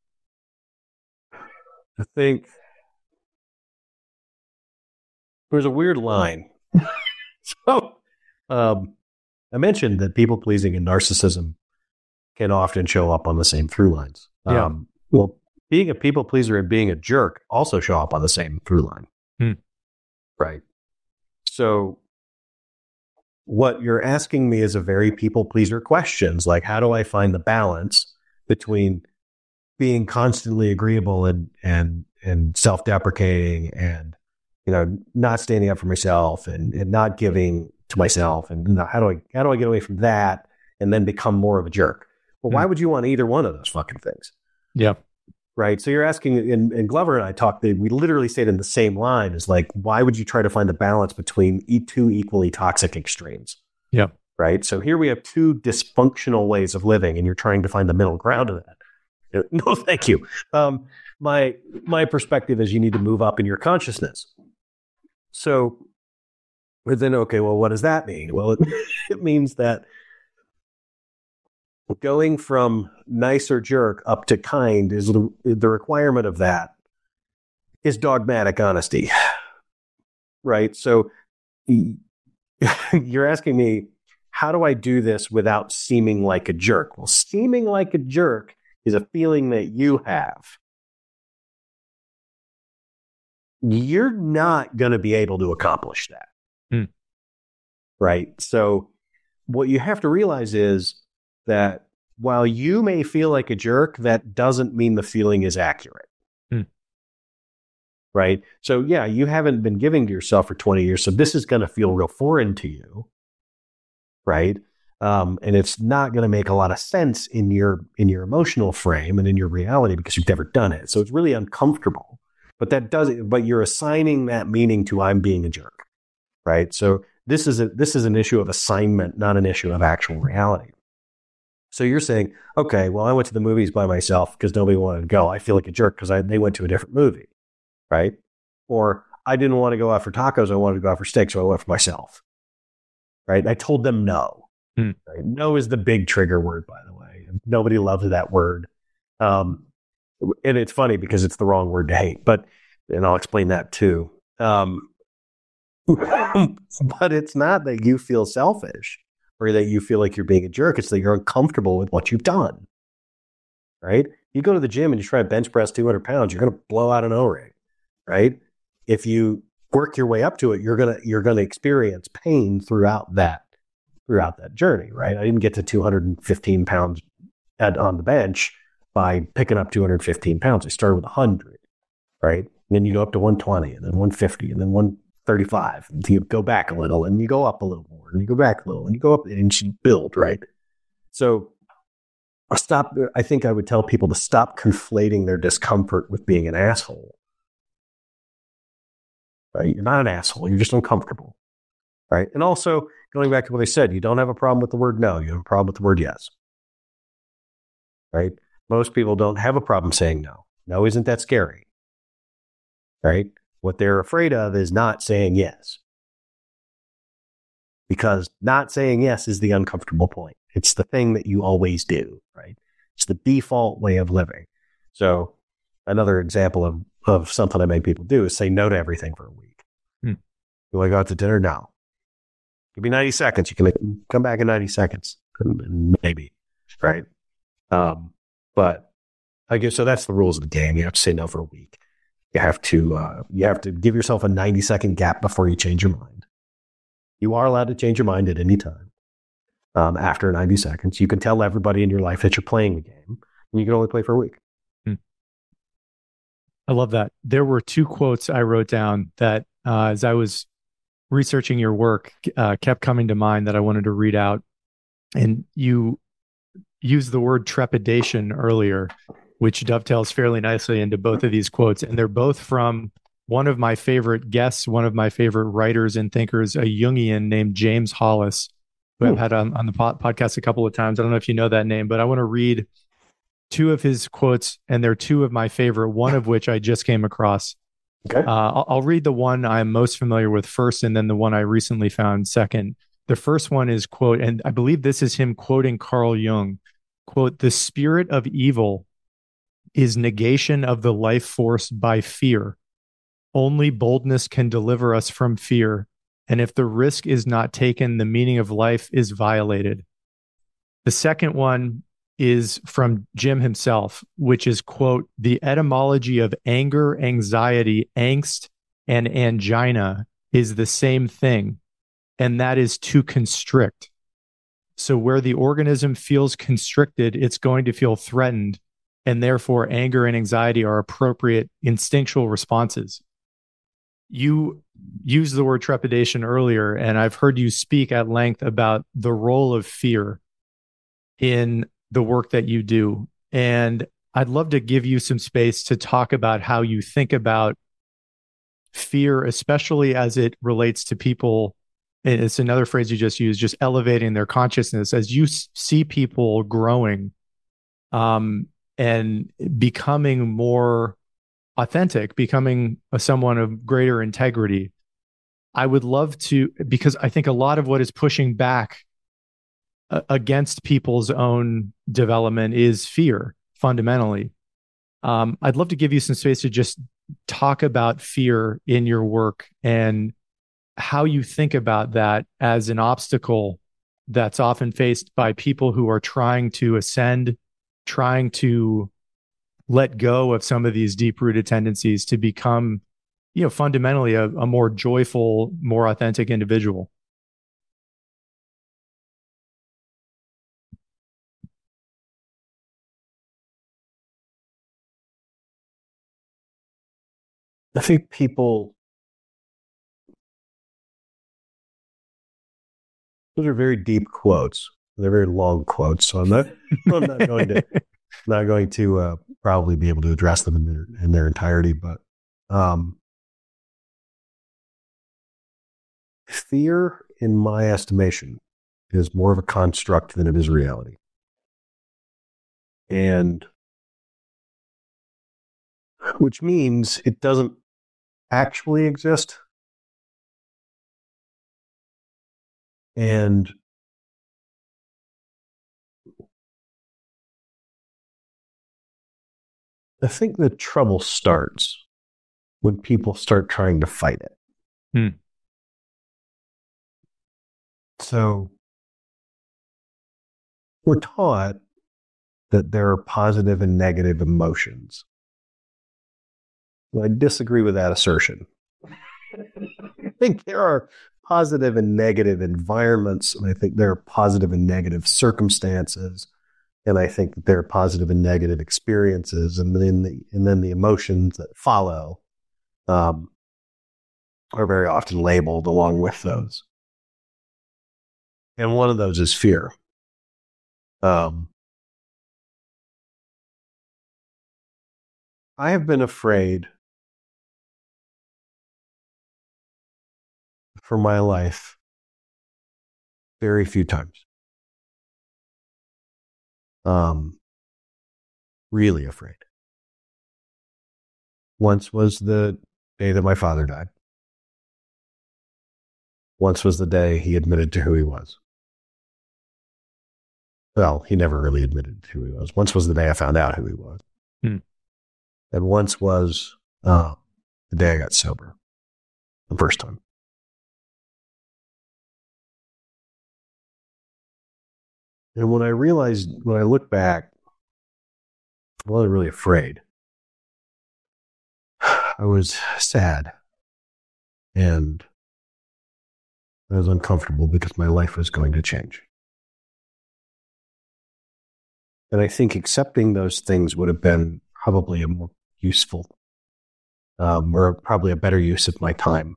I think there's a weird line. So I mentioned that people pleasing and narcissism can often show up on the same through lines. Well, being a people pleaser and being a jerk also show up on the same through line. Right. So what you're asking me is a very people pleaser questions, like how do I find the balance between being constantly agreeable and self-deprecating and not standing up for myself and not giving to myself, and how do I get away from that and then become more of a jerk? Well, why would you want either one of those fucking things? Yeah. Right. So you're asking, and Glover and I talked, we literally say it in the same line, is like, why would you try to find the balance between two equally toxic extremes? Yeah. Right. So here we have two dysfunctional ways of living, and you're trying to find the middle ground of that. No, thank you. My perspective is you need to move up in your consciousness. So then, okay, well, what does that mean? Well, it means that going from nice or jerk up to kind is the requirement of that is dogmatic honesty, right? So you're asking me, how do I do this without seeming like a jerk? Well, seeming like a jerk is a feeling that you have. you're not going to be able to accomplish that. Right? So what you have to realize is that while you may feel like a jerk, that doesn't mean the feeling is accurate. Right? So yeah, you haven't been giving to yourself for 20 years, so this is going to feel real foreign to you. Right? And it's not going to make a lot of sense in your emotional frame and in your reality because you've never done it. So it's really uncomfortable. But you're assigning that meaning to I'm being a jerk. Right? So this is an issue of assignment, not an issue of actual reality. So you're saying, okay, well, I went to the movies by myself because nobody wanted to go. I feel like a jerk because they went to a different movie, right? Or I didn't want to go out for tacos. I wanted to go out for steak, so I went for myself, right? I told them no. Right? No is the big trigger word, by the way. Nobody loves that word. And it's funny because it's the wrong word to hate, and I'll explain that too. But it's not that you feel selfish or that you feel like you're being a jerk. It's that you're uncomfortable with what you've done, right? You go to the gym and you try to bench press 200 pounds, you're going to blow out an O-ring, right? If you work your way up to it, you're going to experience pain throughout that journey, right? I didn't get to 215 pounds on the bench by picking up 215 pounds. I started with 100, right? And then you go up to 120 and then 150 and then 135. And you go back a little and you go up a little more and you go back a little and you go up and you build, right? So I think I would tell people to stop conflating their discomfort with being an asshole. Right? You're not an asshole. You're just uncomfortable. Right? And also, going back to what I said, you don't have a problem with the word no. You have a problem with the word yes. Right? Most people don't have a problem saying no. No isn't that scary. Right? What they're afraid of is not saying yes. Because not saying yes is the uncomfortable point. It's the thing that you always do, right? It's the default way of living. So another example of something I make people do is say no to everything for a week. You want to go out to dinner? No. Give me 90 seconds. You can come back in 90 seconds. Maybe, right? But I guess so that's the rules of the game. You have to say no for a week. You have to give yourself a 90-second gap before you change your mind. You are allowed to change your mind at any time. After 90 seconds, you can tell everybody in your life that you're playing the game, and you can only play for a week. I love that. There were two quotes I wrote down that, as I was researching your work, kept coming to mind that I wanted to read out. And you used the word trepidation earlier, which dovetails fairly nicely into both of these quotes. And they're both from one of my favorite guests, one of my favorite writers and thinkers, a Jungian named James Hollis, who I've had on the podcast a couple of times. I don't know if you know that name, but I want to read two of his quotes, and they're two of my favorite, one of which I just came across. Okay. I'll read the one I'm most familiar with first, and then the one I recently found second. The first one is, quote, and I believe this is him quoting Carl Jung, quote, "The spirit of evil is negation of the life force by fear. Only boldness can deliver us from fear. And if the risk is not taken, the meaning of life is violated." The second one is from Jim himself, which is, quote, "The etymology of anger, anxiety, angst, and angina is the same thing, and that is to constrict. So where the organism feels constricted, it's going to feel threatened, and therefore anger and anxiety are appropriate instinctual responses." You used the word trepidation earlier, and I've heard you speak at length about the role of fear in the work that you do. And I'd love to give you some space to talk about how you think about fear, especially as it relates to people. And it's another phrase you just used, just elevating their consciousness as you see people growing and becoming more authentic, becoming someone of greater integrity. I would love to, because I think a lot of what is pushing back against people's own development is fear, fundamentally. I'd love to give you some space to just talk about fear in your work and how you think about that as an obstacle that's often faced by people who are trying to ascend, trying to let go of some of these deep-rooted tendencies to become fundamentally a more joyful, more authentic individual. I think people, those are very deep quotes. They're very long quotes, so I'm not going to probably be able to address them in their entirety. But fear, in my estimation, is more of a construct than it is reality, and which means it doesn't actually exist. And I think the trouble starts when people start trying to fight it. So we're taught that there are positive and negative emotions. Well, I disagree with that assertion. I think there are positive and negative environments, and I think there are positive and negative circumstances, and I think that there are positive and negative experiences, and then the emotions that follow are very often labeled along with those. And one of those is fear. I have been afraid for my life very few times. Really afraid. Once was the day that my father died. Once was the day he admitted to who he was. Well, he never really admitted to who he was. Once was the day I found out who he was. And once was the day I got sober. The first time. And when I look back, I wasn't really afraid. I was sad. And I was uncomfortable because my life was going to change. And I think accepting those things would have been probably a more useful, or probably a better use of my time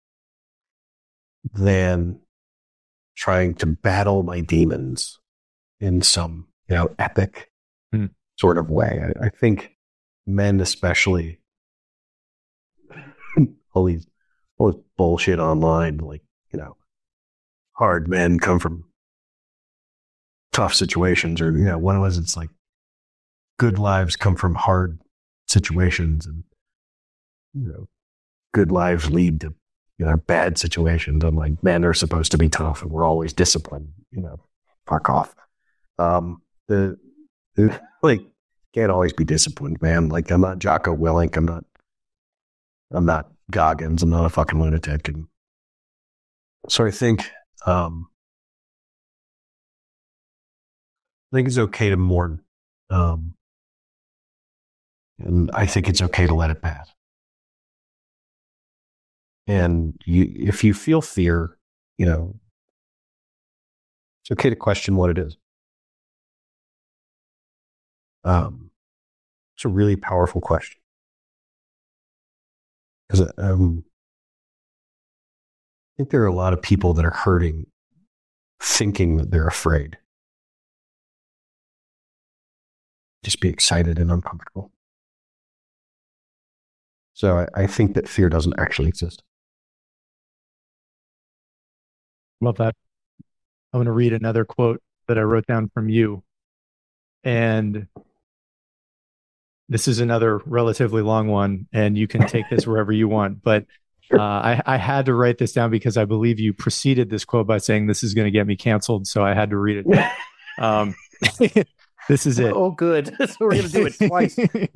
than trying to battle my demons in some, epic sort of way. I think men especially, all this bullshit online, like, hard men come from tough situations, or, what it was, it's like good lives come from hard situations, and, good lives lead to, bad situations. I'm like, men are supposed to be tough and we're always disciplined, fuck off. Like, can't always be disciplined, man. Like, I'm not Jocko Willink. I'm not Goggins. I'm not a fucking lunatic. And so I think it's okay to mourn. And I think it's okay to let it pass. And if you feel fear, it's okay to question what it is. It's a really powerful question. Because I think there are a lot of people that are hurting thinking that they're afraid. Just be excited and uncomfortable. So I think that fear doesn't actually exist. Love that. I'm going to read another quote that I wrote down from you. And this is another relatively long one, and you can take this wherever you want. But I had to write this down because I believe you preceded this quote by saying this is going to get me canceled. So I had to read it. This is it. Oh, good. So we're going to do it twice.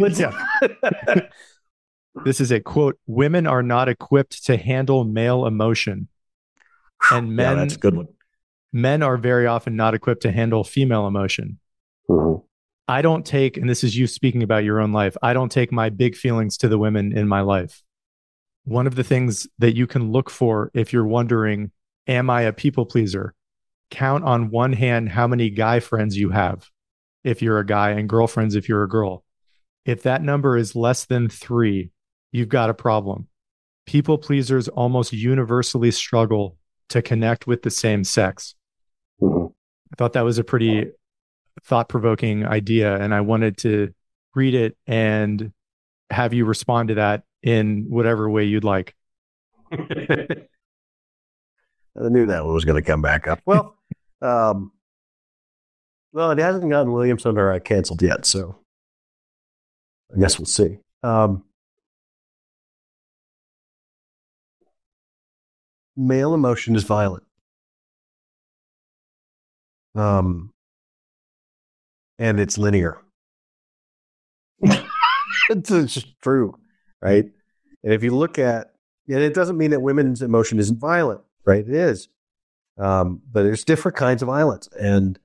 This is it. Quote, "Women are not equipped to handle male emotion. And men, that's a good one. Men are very often not equipped to handle female emotion. Mm-hmm. I don't take," and this is you speaking about your own life, "I don't take my big feelings to the women in my life. one of the things that you can look for if you're wondering, am I a people pleaser? Count on one hand how many guy friends you have if you're a guy and girlfriends if you're a girl. If that number is less than 3, you've got a problem. People pleasers almost universally struggle to connect with the same sex. Mhm. I thought that was a pretty thought-provoking idea, and I wanted to read it and have you respond to that in whatever way you'd like. I knew that one was going to come back up. Well, it hasn't gotten Williamson or canceled yet, so I guess we'll see. Male emotion is violent. And it's linear. It's just true, right? And if you look at, and it doesn't mean that women's emotion isn't violent, right? It is. But there's different kinds of violence. And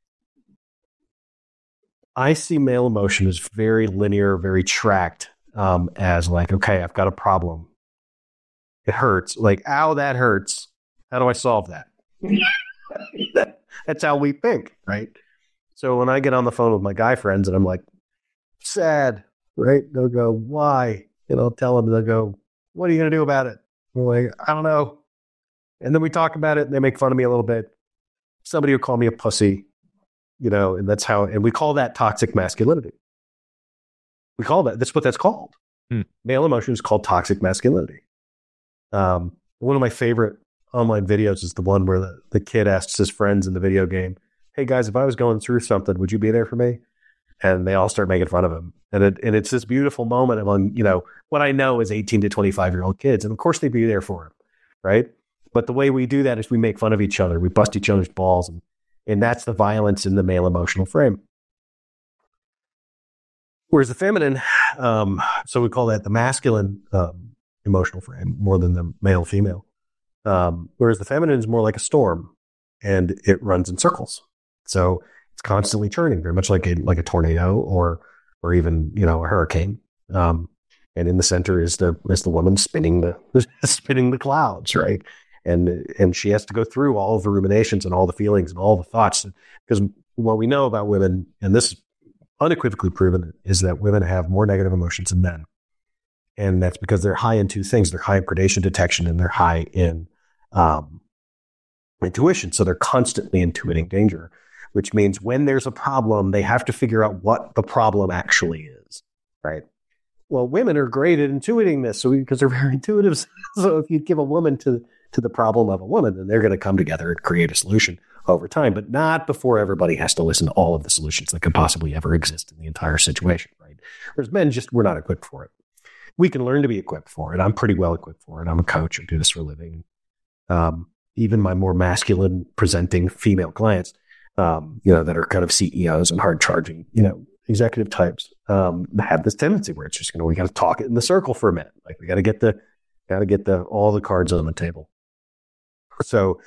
I see male emotion as very linear, very tracked, as like, okay, I've got a problem. It hurts. Like, ow, that hurts. How do I solve that? That's how we think, right? So when I get on the phone with my guy friends and I'm like, sad, right? They'll go, why? And I'll tell them, they'll go, what are you going to do about it? We're like, I don't know. And then we talk about it and they make fun of me a little bit. Somebody will call me a pussy, and that's how, and we call that toxic masculinity. We call that's what that's called. Male emotion is called toxic masculinity. One of my favorite online videos is the one where the kid asks his friends in the video game, hey guys, if I was going through something, would you be there for me? And they all start making fun of him. And it's this beautiful moment among, what I know is 18 to 25-year-old kids. And of course they'd be there for him, right? But the way we do that is we make fun of each other. We bust each other's balls. And that's the violence in the male emotional frame. Whereas the feminine, so we call that the masculine emotional frame more than the male-female. Whereas the feminine is more like a storm and it runs in circles. So it's constantly churning, very much like a tornado or even, a hurricane. And in the center is the woman spinning the clouds, right? And she has to go through all of the ruminations and all the feelings and all the thoughts. Because what we know about women, and this is unequivocally proven, is that women have more negative emotions than men. And that's because they're high in two things. They're high in predation detection and they're high in intuition. So they're constantly intuiting danger, which means when there's a problem, they have to figure out what the problem actually is, right? Well, women are great at intuiting this because they're very intuitive. So if you give a woman to the problem of a woman, then they're going to come together and create a solution over time, but not before everybody has to listen to all of the solutions that could possibly ever exist in the entire situation, right? Whereas men we're not equipped for it. We can learn to be equipped for it. I'm pretty well equipped for it. I'm a coach. I do this for a living. Even my more masculine presenting female clients, that are kind of CEOs and hard charging, executive types, have this tendency where it's just, we got to talk it in the circle for a minute. Like we got to get all the cards on the table. So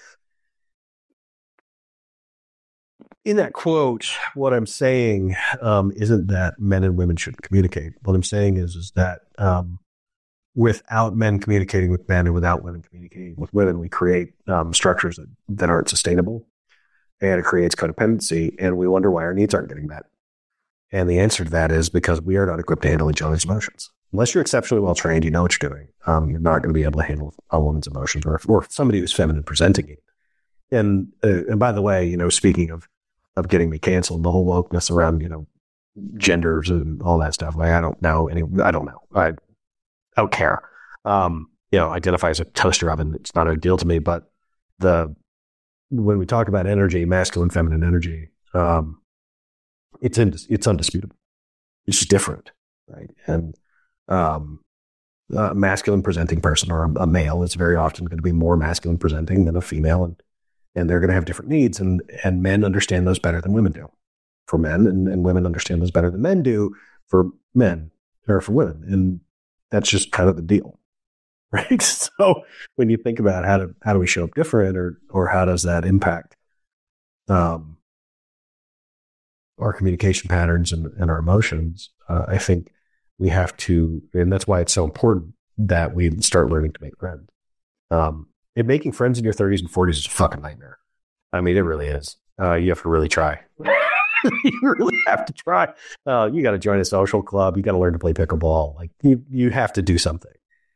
in that quote, what I'm saying isn't that men and women shouldn't communicate. What I'm saying is that without men communicating with men and without women communicating with women, we create structures that aren't sustainable, and it creates codependency, and we wonder why our needs aren't getting met. And the answer to that is because we are not equipped to handle each other's emotions. Unless you're exceptionally well trained, you know what you're doing. You're not going to be able to handle a woman's emotions or somebody who's feminine presenting it. And by the way, speaking of getting me canceled, the whole wokeness around, genders and all that stuff. Like, I don't know. I don't care. Identify as a toaster oven. It's not a deal to me, but when we talk about energy, masculine, feminine energy, it's undisputable. It's just different, right? And a masculine presenting person or a male is very often going to be more masculine presenting than a female, and they're going to have different needs, and men understand those better than women do for men, and women understand those better than men do for men or for women, and that's just kind of the deal, right? So when you think about how do we show up different, or how does that impact our communication patterns and our emotions, I think we have to, and that's why it's so important that we start learning to make friends. And making friends in your 30s and 40s is a fucking nightmare. I mean, it really is. You have to really try. You really have to try. You got to join a social club. You got to learn to play pickleball. Like you have to do something.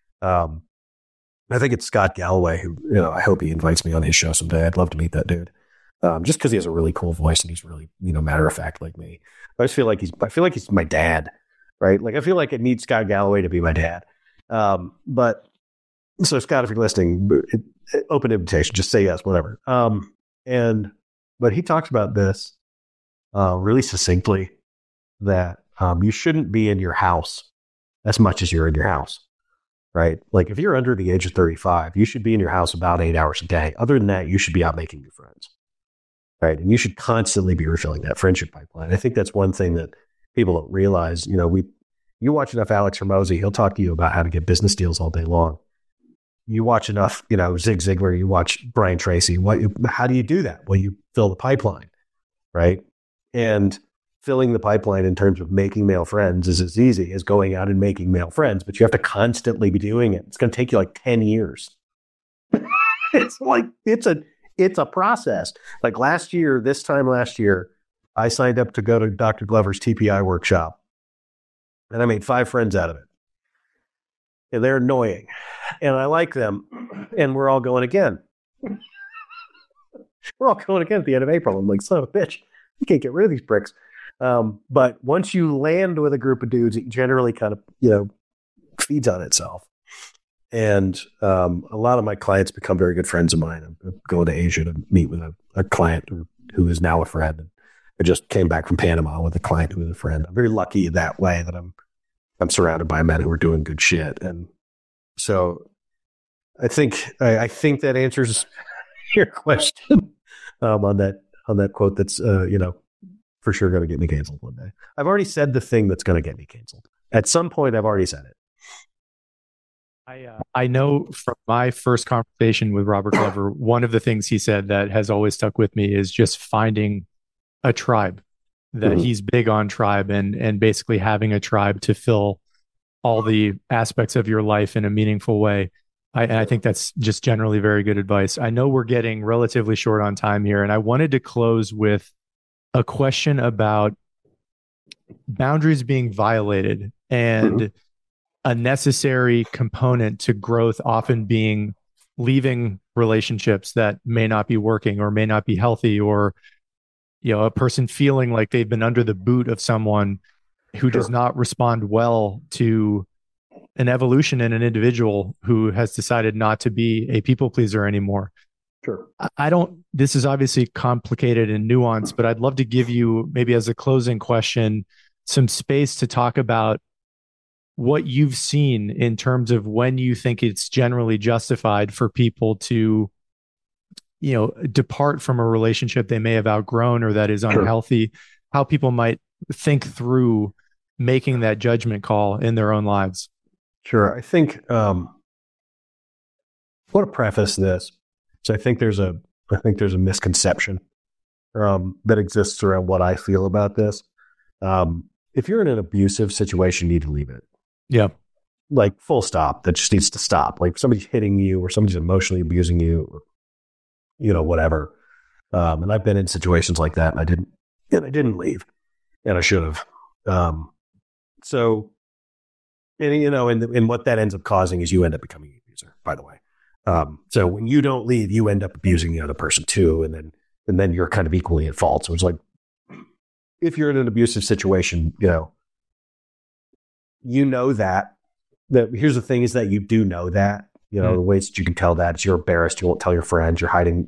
I think it's Scott Galloway who, I hope he invites me on his show someday. I'd love to meet that dude. Just because he has a really cool voice and he's really, matter of fact like me. I just feel like he's my dad, right? Like I feel like I need Scott Galloway to be my dad. But so Scott, if you're listening, open invitation, just say yes, whatever. But he talks about this really succinctly that you shouldn't be in your house as much as you're in your house, right? Like if you're under the age of 35, you should be in your house about 8 hours a day. Other than that, you should be out making new friends, right? And you should constantly be refilling that friendship pipeline. I think that's one thing that people don't realize. You watch enough Alex Hormozi, he'll talk to you about how to get business deals all day long. You watch enough, Zig Ziglar, you watch Brian Tracy. How do you do that? Well, you fill the pipeline, right? And filling the pipeline in terms of making male friends is as easy as going out and making male friends, but you have to constantly be doing it. It's going to take you like 10 years. It's a process. Like this time last year, I signed up to go to Dr. Glover's TPI workshop and I made 5 friends out of it. And they're annoying and I like them and we're all going again. We're all going again at the end of April. I'm like, son of a bitch, you can't get rid of these pricks. But once you land with a group of dudes, it generally kind of, feeds on itself. And a lot of my clients become very good friends of mine. I'm going to Asia to meet with a client who is now a friend. I just came back from Panama with a client who is a friend. I'm very lucky that way that I'm surrounded by men who are doing good shit. And so I think that answers your question on that quote that's, for sure going to get me canceled one day. I've already said the thing that's going to get me canceled. At some point, I've already said it. I know from my first conversation with Robert Glover, one of the things he said that has always stuck with me is just finding a tribe, that he's big on tribe and basically having a tribe to fill all the aspects of your life in a meaningful way. I think that's just generally very good advice. I know we're getting relatively short on time here, and I wanted to close with a question about boundaries being violated and a necessary component to growth often being leaving relationships that may not be working or may not be healthy, or a person feeling like they've been under the boot of someone who does not respond well to an evolution in an individual who has decided not to be a people pleaser anymore. Sure. This is obviously complicated and nuanced, but I'd love to give you, maybe as a closing question, some space to talk about what you've seen in terms of when you think it's generally justified for people to, depart from a relationship they may have outgrown or that is unhealthy, how people might think through making that judgment call in their own lives. Sure. I think I want to preface this. So I think there's a misconception that exists around what I feel about this. If you're in an abusive situation, you need to leave it. Yeah. Like full stop. That just needs to stop. Like if somebody's hitting you or somebody's emotionally abusing you or, whatever. And I've been in situations like that and I didn't leave and I should have. And what that ends up causing is you end up becoming an abuser, by the way. So when you don't leave, you end up abusing the other person too. And then you're kind of equally at fault. So it's like, if you're in an abusive situation, that here's the thing is that you do know that, the ways that you can tell that is you're embarrassed. You won't tell your friends. You're hiding.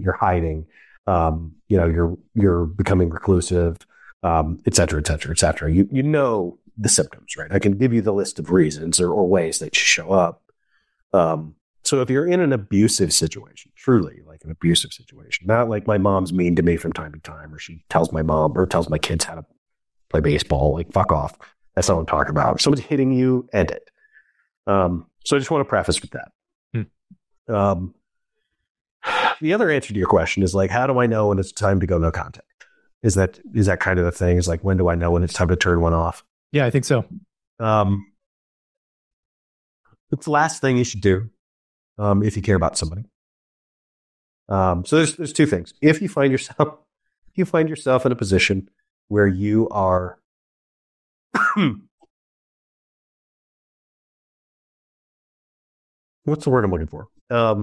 You're becoming reclusive, et cetera, et cetera, et cetera. You know the symptoms, right? I can give you the list of reasons or ways that you show up. So if you're in an abusive situation, truly like an abusive situation, not like my mom's mean to me from time to time, or she tells my mom or tells my kids how to play baseball, like fuck off. That's not what I'm talking about. If somebody's hitting you, end it. So I just want to preface with that. The other answer to your question is like, how do I know when it's time to go no contact? Is that kind of the thing? Is like, when do I know when it's time to turn one off? Yeah, I think so. It's the last thing you should do if you care about somebody. So there's two things. If you find yourself in a position where you are what's the word I'm looking for?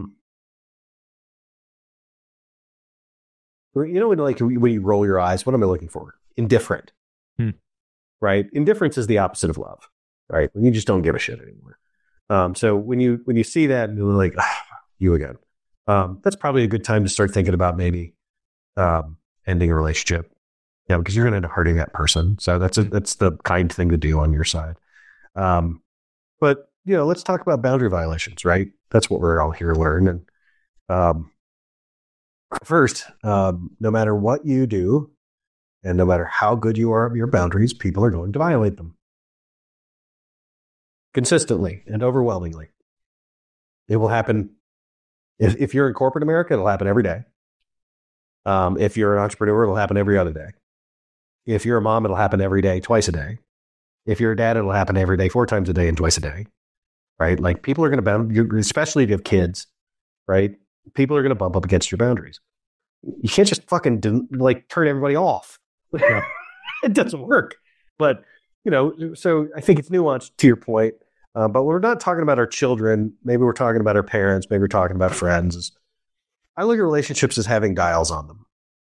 When you roll your eyes, what am I looking for? Indifferent. Right? Indifference is the opposite of love. Right? When you just don't give a shit anymore. So when you see that and you're like, you again, that's probably a good time to start thinking about maybe ending a relationship. Yeah, because you're going to end up hurting that person. So that's the kind thing to do on your side. But let's talk about boundary violations, right? That's what we're all here to learn. And first, no matter what you do, and no matter how good you are at your boundaries, people are going to violate them consistently and overwhelmingly. It will happen. If you're in corporate America, it'll happen every day. If you're an entrepreneur, it'll happen every other day. If you're a mom, it'll happen every day, twice a day. If you're a dad, it'll happen every day, 4 times a day and twice a day. Right? Like people are going to bound, especially if you have kids, right? People are going to bump up against your boundaries. You can't just fucking turn everybody off. It doesn't work. But, so I think it's nuanced to your point. But we're not talking about our children. Maybe we're talking about our parents. Maybe we're talking about friends. I look at relationships as having dials on them.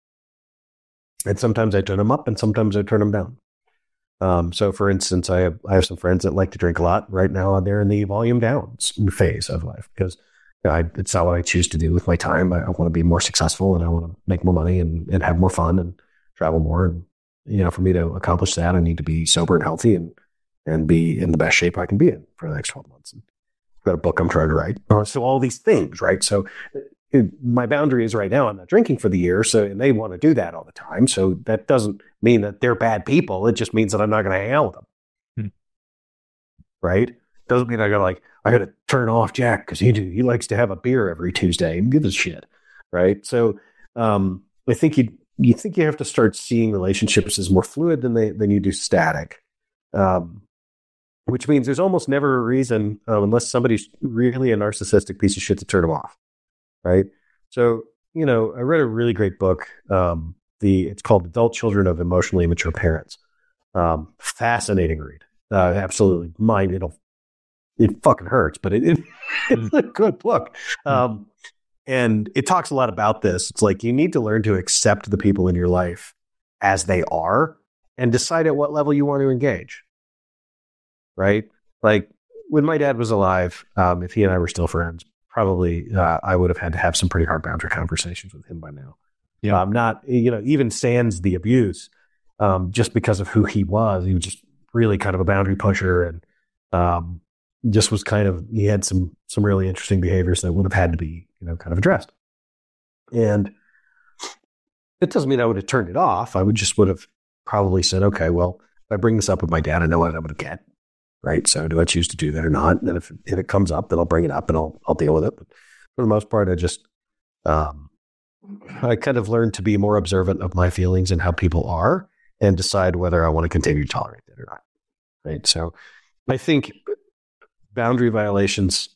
And sometimes I turn them up and sometimes I turn them down. So for instance, I have some friends that like to drink a lot. Right now they're in the volume down phase of life because it's not what I choose to do with my time. I want to be more successful and I want to make more money and have more fun and travel more. And, for me to accomplish that, I need to be sober and healthy and be in the best shape I can be in for the next 12 months. And I've got a book I'm trying to write. So all these things, right? So my boundary is right now I'm not drinking for the year. And they want to do that all the time. So that doesn't mean that they're bad people. It just means that I'm not going to hang out with them. Right? Doesn't mean I got to turn off Jack because he likes to have a beer every Tuesday and give a shit. Right? So I think you think you have to start seeing relationships as more fluid than you do static. Which means there's almost never a reason, unless somebody's really a narcissistic piece of shit, to turn them off, right? So, I read a really great book. It's called Adult Children of Emotionally Immature Parents. Fascinating read. Absolutely it fucking hurts, but it's a good book. And it talks a lot about this. It's like you need to learn to accept the people in your life as they are and decide at what level you want to engage. Right? Like when my dad was alive, if he and I were still friends, probably I would have had to have some pretty hard boundary conversations with him by now. Yeah. Not, even sans the abuse, just because of who he was just really kind of a boundary pusher and just was he had some really interesting behaviors that would have had to be, kind of addressed. And it doesn't mean I would have turned it off. I would have probably said, okay, well, if I bring this up with my dad, I know what I'm going to get. Right. So do I choose to do that or not? And if it comes up, then I'll bring it up and I'll deal with it. But for the most part, I just, I kind of learned to be more observant of my feelings and how people are and decide whether I want to continue to tolerate it or not. Right. So I think boundary violations,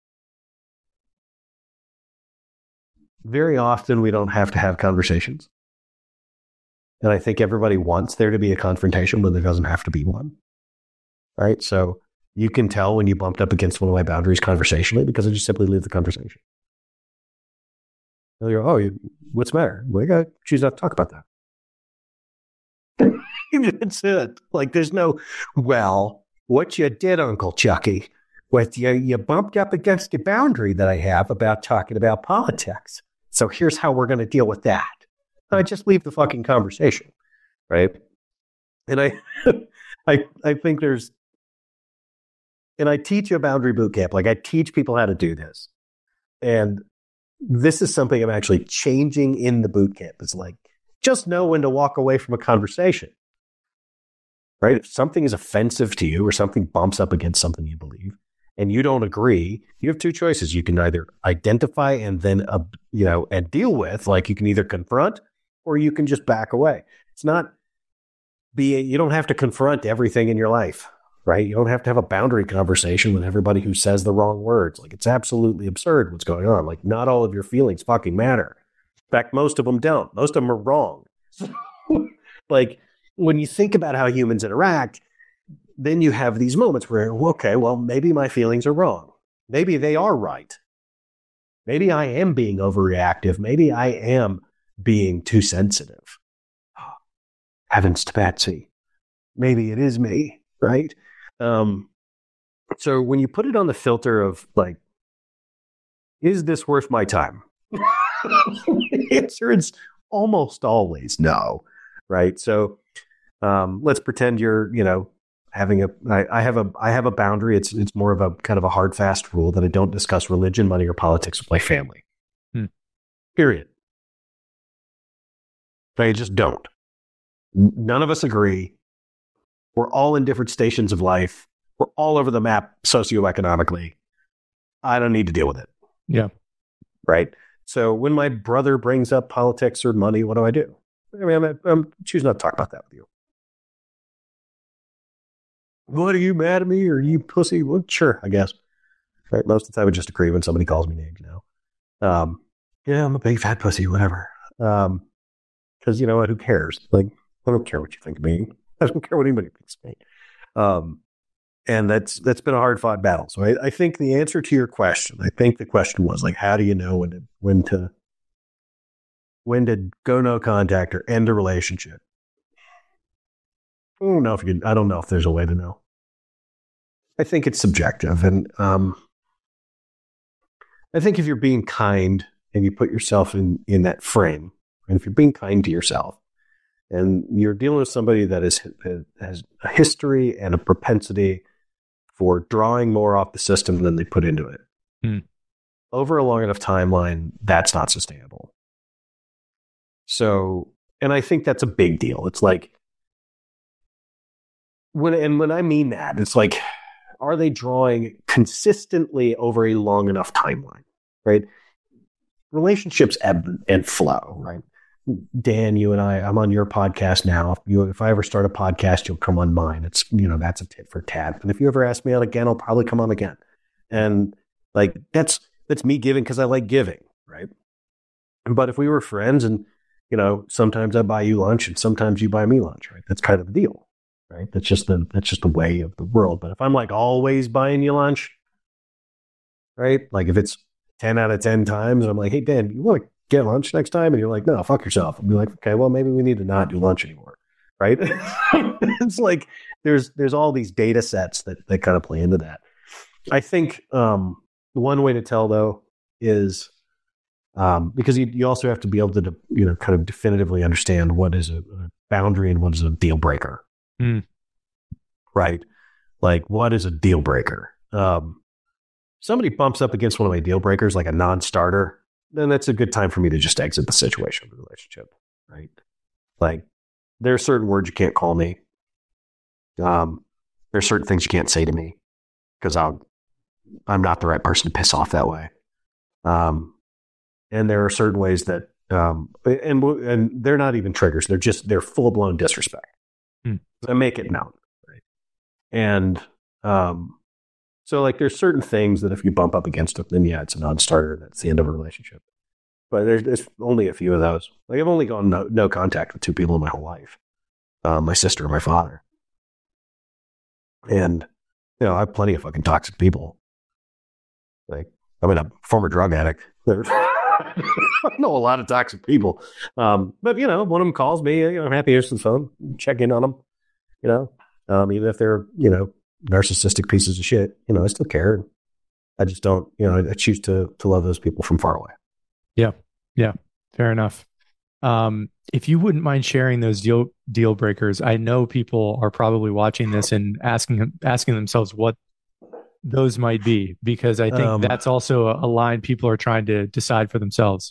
very often we don't have to have conversations. And I think everybody wants there to be a confrontation when there doesn't have to be one. Right. So you can tell when you bumped up against one of my boundaries conversationally because I just simply leave the conversation. They'll go, what's the matter? We got to choose not to talk about that. That's it. Like there's no, well, what you did, Uncle Chucky, with you bumped up against the boundary that I have about talking about politics. So here's how we're going to deal with that. I just leave the fucking conversation. Right. And I think and I teach a boundary boot camp. Like I teach people how to do this. And this is something I'm actually changing in the boot camp. It's like, just know when to walk away from a conversation. Right? If something is offensive to you or something bumps up against something you believe and you don't agree, you have two choices. You can either identify and then, and deal with, like you can either confront or you can just back away. It's not you don't have to confront everything in your life. right? You don't have to have a boundary conversation with everybody who says the wrong words. Like, it's absolutely absurd what's going on. Like, not all of your feelings fucking matter. In fact, most of them don't. Most of them are wrong. Like, when you think about how humans interact, then you have these moments where, okay, well, maybe my feelings are wrong. Maybe they are right. Maybe I am being overreactive. Maybe I am being too sensitive. Heavens to Patsy. Maybe it is me, right? So when you put it on the filter of like, is this worth my time? The answer is almost always no, right? So let's pretend you're, having I have a boundary. It's more of a kind of a hard, fast rule that I don't discuss religion, money, or politics with my family. Period. I just don't. None of us agree. We're all in different stations of life. We're all over the map socioeconomically. I don't need to deal with it. Yeah. Right. So when my brother brings up politics or money, what do? I mean, I'm choosing not to talk about that with you. What, are you mad at me or you pussy? Well, sure, I guess. Right. Most of the time I just agree when somebody calls me names now. Yeah, I'm a big fat pussy, whatever. Because you know what? Who cares? Like, I don't care what you think of me. I don't care what anybody thinks of me. And that's been a hard fought battle. So I think the answer to your question, I think the question was like, how do you know when to go no contact or end a relationship? I don't know if there's a way to know. I think it's subjective. And I think if you're being kind and you put yourself in that frame, and if you're being kind to yourself and you're dealing with somebody that has a history and a propensity for drawing more off the system than they put into it, over a long enough timeline, that's not sustainable. So, and I think that's a big deal. It's like, when I mean that, it's like, are they drawing consistently over a long enough timeline, right? Relationships ebb and flow, right? Dan, you and I'm on your podcast now. If I ever start a podcast, you'll come on mine. It's, that's a tit for tat. And if you ever ask me out again, I'll probably come on again. And like, that's me giving because I like giving, right? But if we were friends and, sometimes I buy you lunch and sometimes you buy me lunch, right? That's kind of the deal, right? That's just the way of the world. But if I'm like always buying you lunch, right? Like if it's 10 out of 10 times, and I'm like, hey, Dan, you want to get lunch next time? And you're like, no, fuck yourself. I'll be like, okay, well, maybe we need to not do lunch anymore, right? It's like there's all these data sets that kind of play into that. I think one way to tell, though, is because you also have to be able to, kind of definitively understand what is a boundary and what is a deal breaker, right? Like, what is a deal breaker? Somebody bumps up against one of my deal breakers, like a non-starter, then that's a good time for me to just exit the situation of the relationship, right? Like, there are certain words you can't call me. There are certain things you can't say to me because I'm not the right person to piss off that way. And there are certain ways that, and they're not even triggers. They're full blown disrespect. I make it known, right? And so like there's certain things that if you bump up against it, then yeah, it's a non-starter. That's the end of a relationship. But there's only a few of those. Like I've only gone no contact with two people in my whole life, my sister and my father. And I have plenty of fucking toxic people. Like I'm a former drug addict. I know a lot of toxic people. But one of them calls me, I'm happy to answer the phone, check in on them, even if they're, narcissistic pieces of shit, I still care. I just don't, I choose to love those people from far away. Yeah. Yeah. Fair enough. If you wouldn't mind sharing those deal breakers, I know people are probably watching this and asking themselves what those might be, because I think that's also a line people are trying to decide for themselves.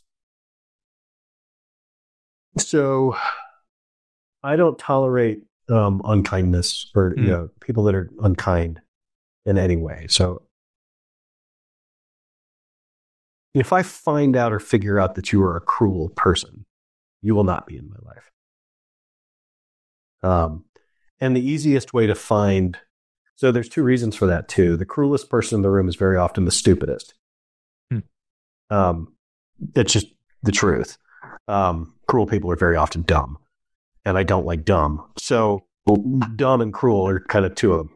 So I don't tolerate unkindness or people that are unkind in any way. So if I find out or figure out that you are a cruel person, you will not be in my life. And the easiest way to find So there's two reasons for that too. The cruelest person in the room is very often the stupidest. That's just the truth. Cruel people are very often dumb, and I don't like dumb. So dumb and cruel are kind of two of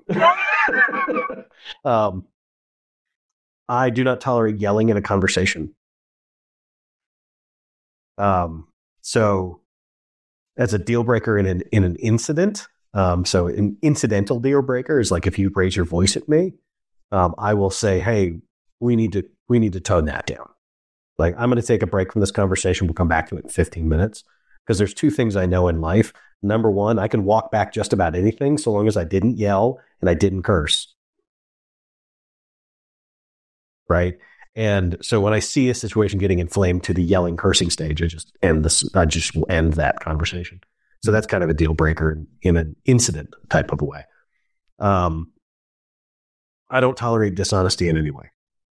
them. I do not tolerate yelling in a conversation. So as a deal breaker in an incident, so an incidental deal breaker is like if you raise your voice at me, I will say, hey, we need to tone that down. Like, I'm going to take a break from this conversation. We'll come back to it in 15 minutes. Because there's two things I know in life. Number one, I can walk back just about anything so long as I didn't yell and I didn't curse. Right? And so when I see a situation getting inflamed to the yelling, cursing stage, I just end that conversation. So that's kind of a deal breaker in an incident type of a way. I don't tolerate dishonesty in any way.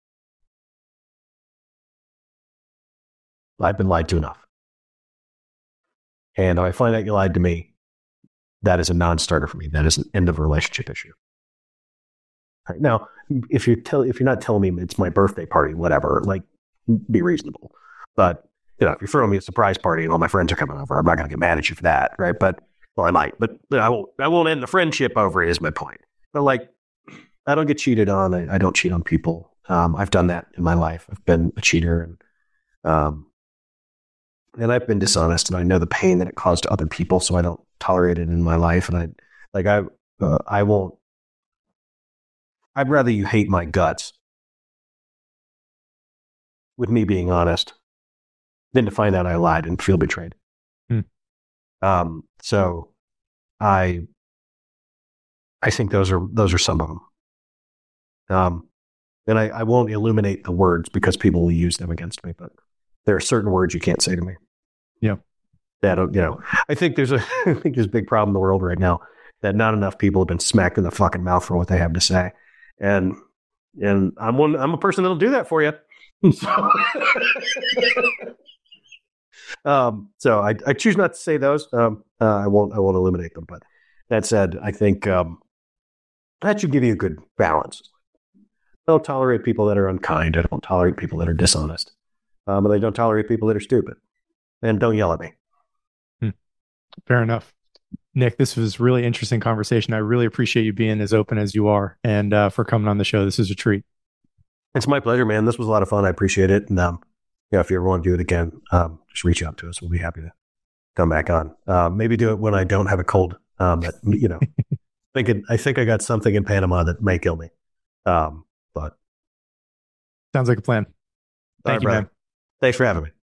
I've been lied to enough. And if I find out you lied to me, that is a non-starter for me. That is an end of a relationship issue. Right. Now, if you're not telling me it's my birthday party, whatever, like, be reasonable. But if you're throwing me a surprise party and all my friends are coming over, I'm not going to get mad at you for that, right? But I might. But I won't end the friendship over it. Is my point. But like, I don't get cheated on. I don't cheat on people. I've done that in my life. I've been a cheater, and I've been dishonest, and I know the pain that it caused to other people, so I don't tolerate it in my life. And I won't. I'd rather you hate my guts with me being honest than to find out I lied and feel betrayed. So I think those are some of them. And I won't illuminate the words because people will use them against me, but there are certain words you can't say to me. Yeah. I think there's a big problem in the world right now that not enough people have been smacked in the fucking mouth for what they have to say. And I'm a person that'll do that for you. So I choose not to say those. I won't eliminate them. But that said, I think that should give you a good balance. I don't tolerate people that are unkind. I don't tolerate people that are dishonest. And I don't tolerate people that are stupid. And don't yell at me. Fair enough. Nick, this was really interesting conversation. I really appreciate you being as open as you are and for coming on the show. This is a treat. It's my pleasure, man. This was a lot of fun. I appreciate it. And if you ever want to do it again, just reach out to us. We'll be happy to come back on. Maybe do it when I don't have a cold. But I think I got something in Panama that may kill me. But sounds like a plan. Thank you, man. Thanks for having me.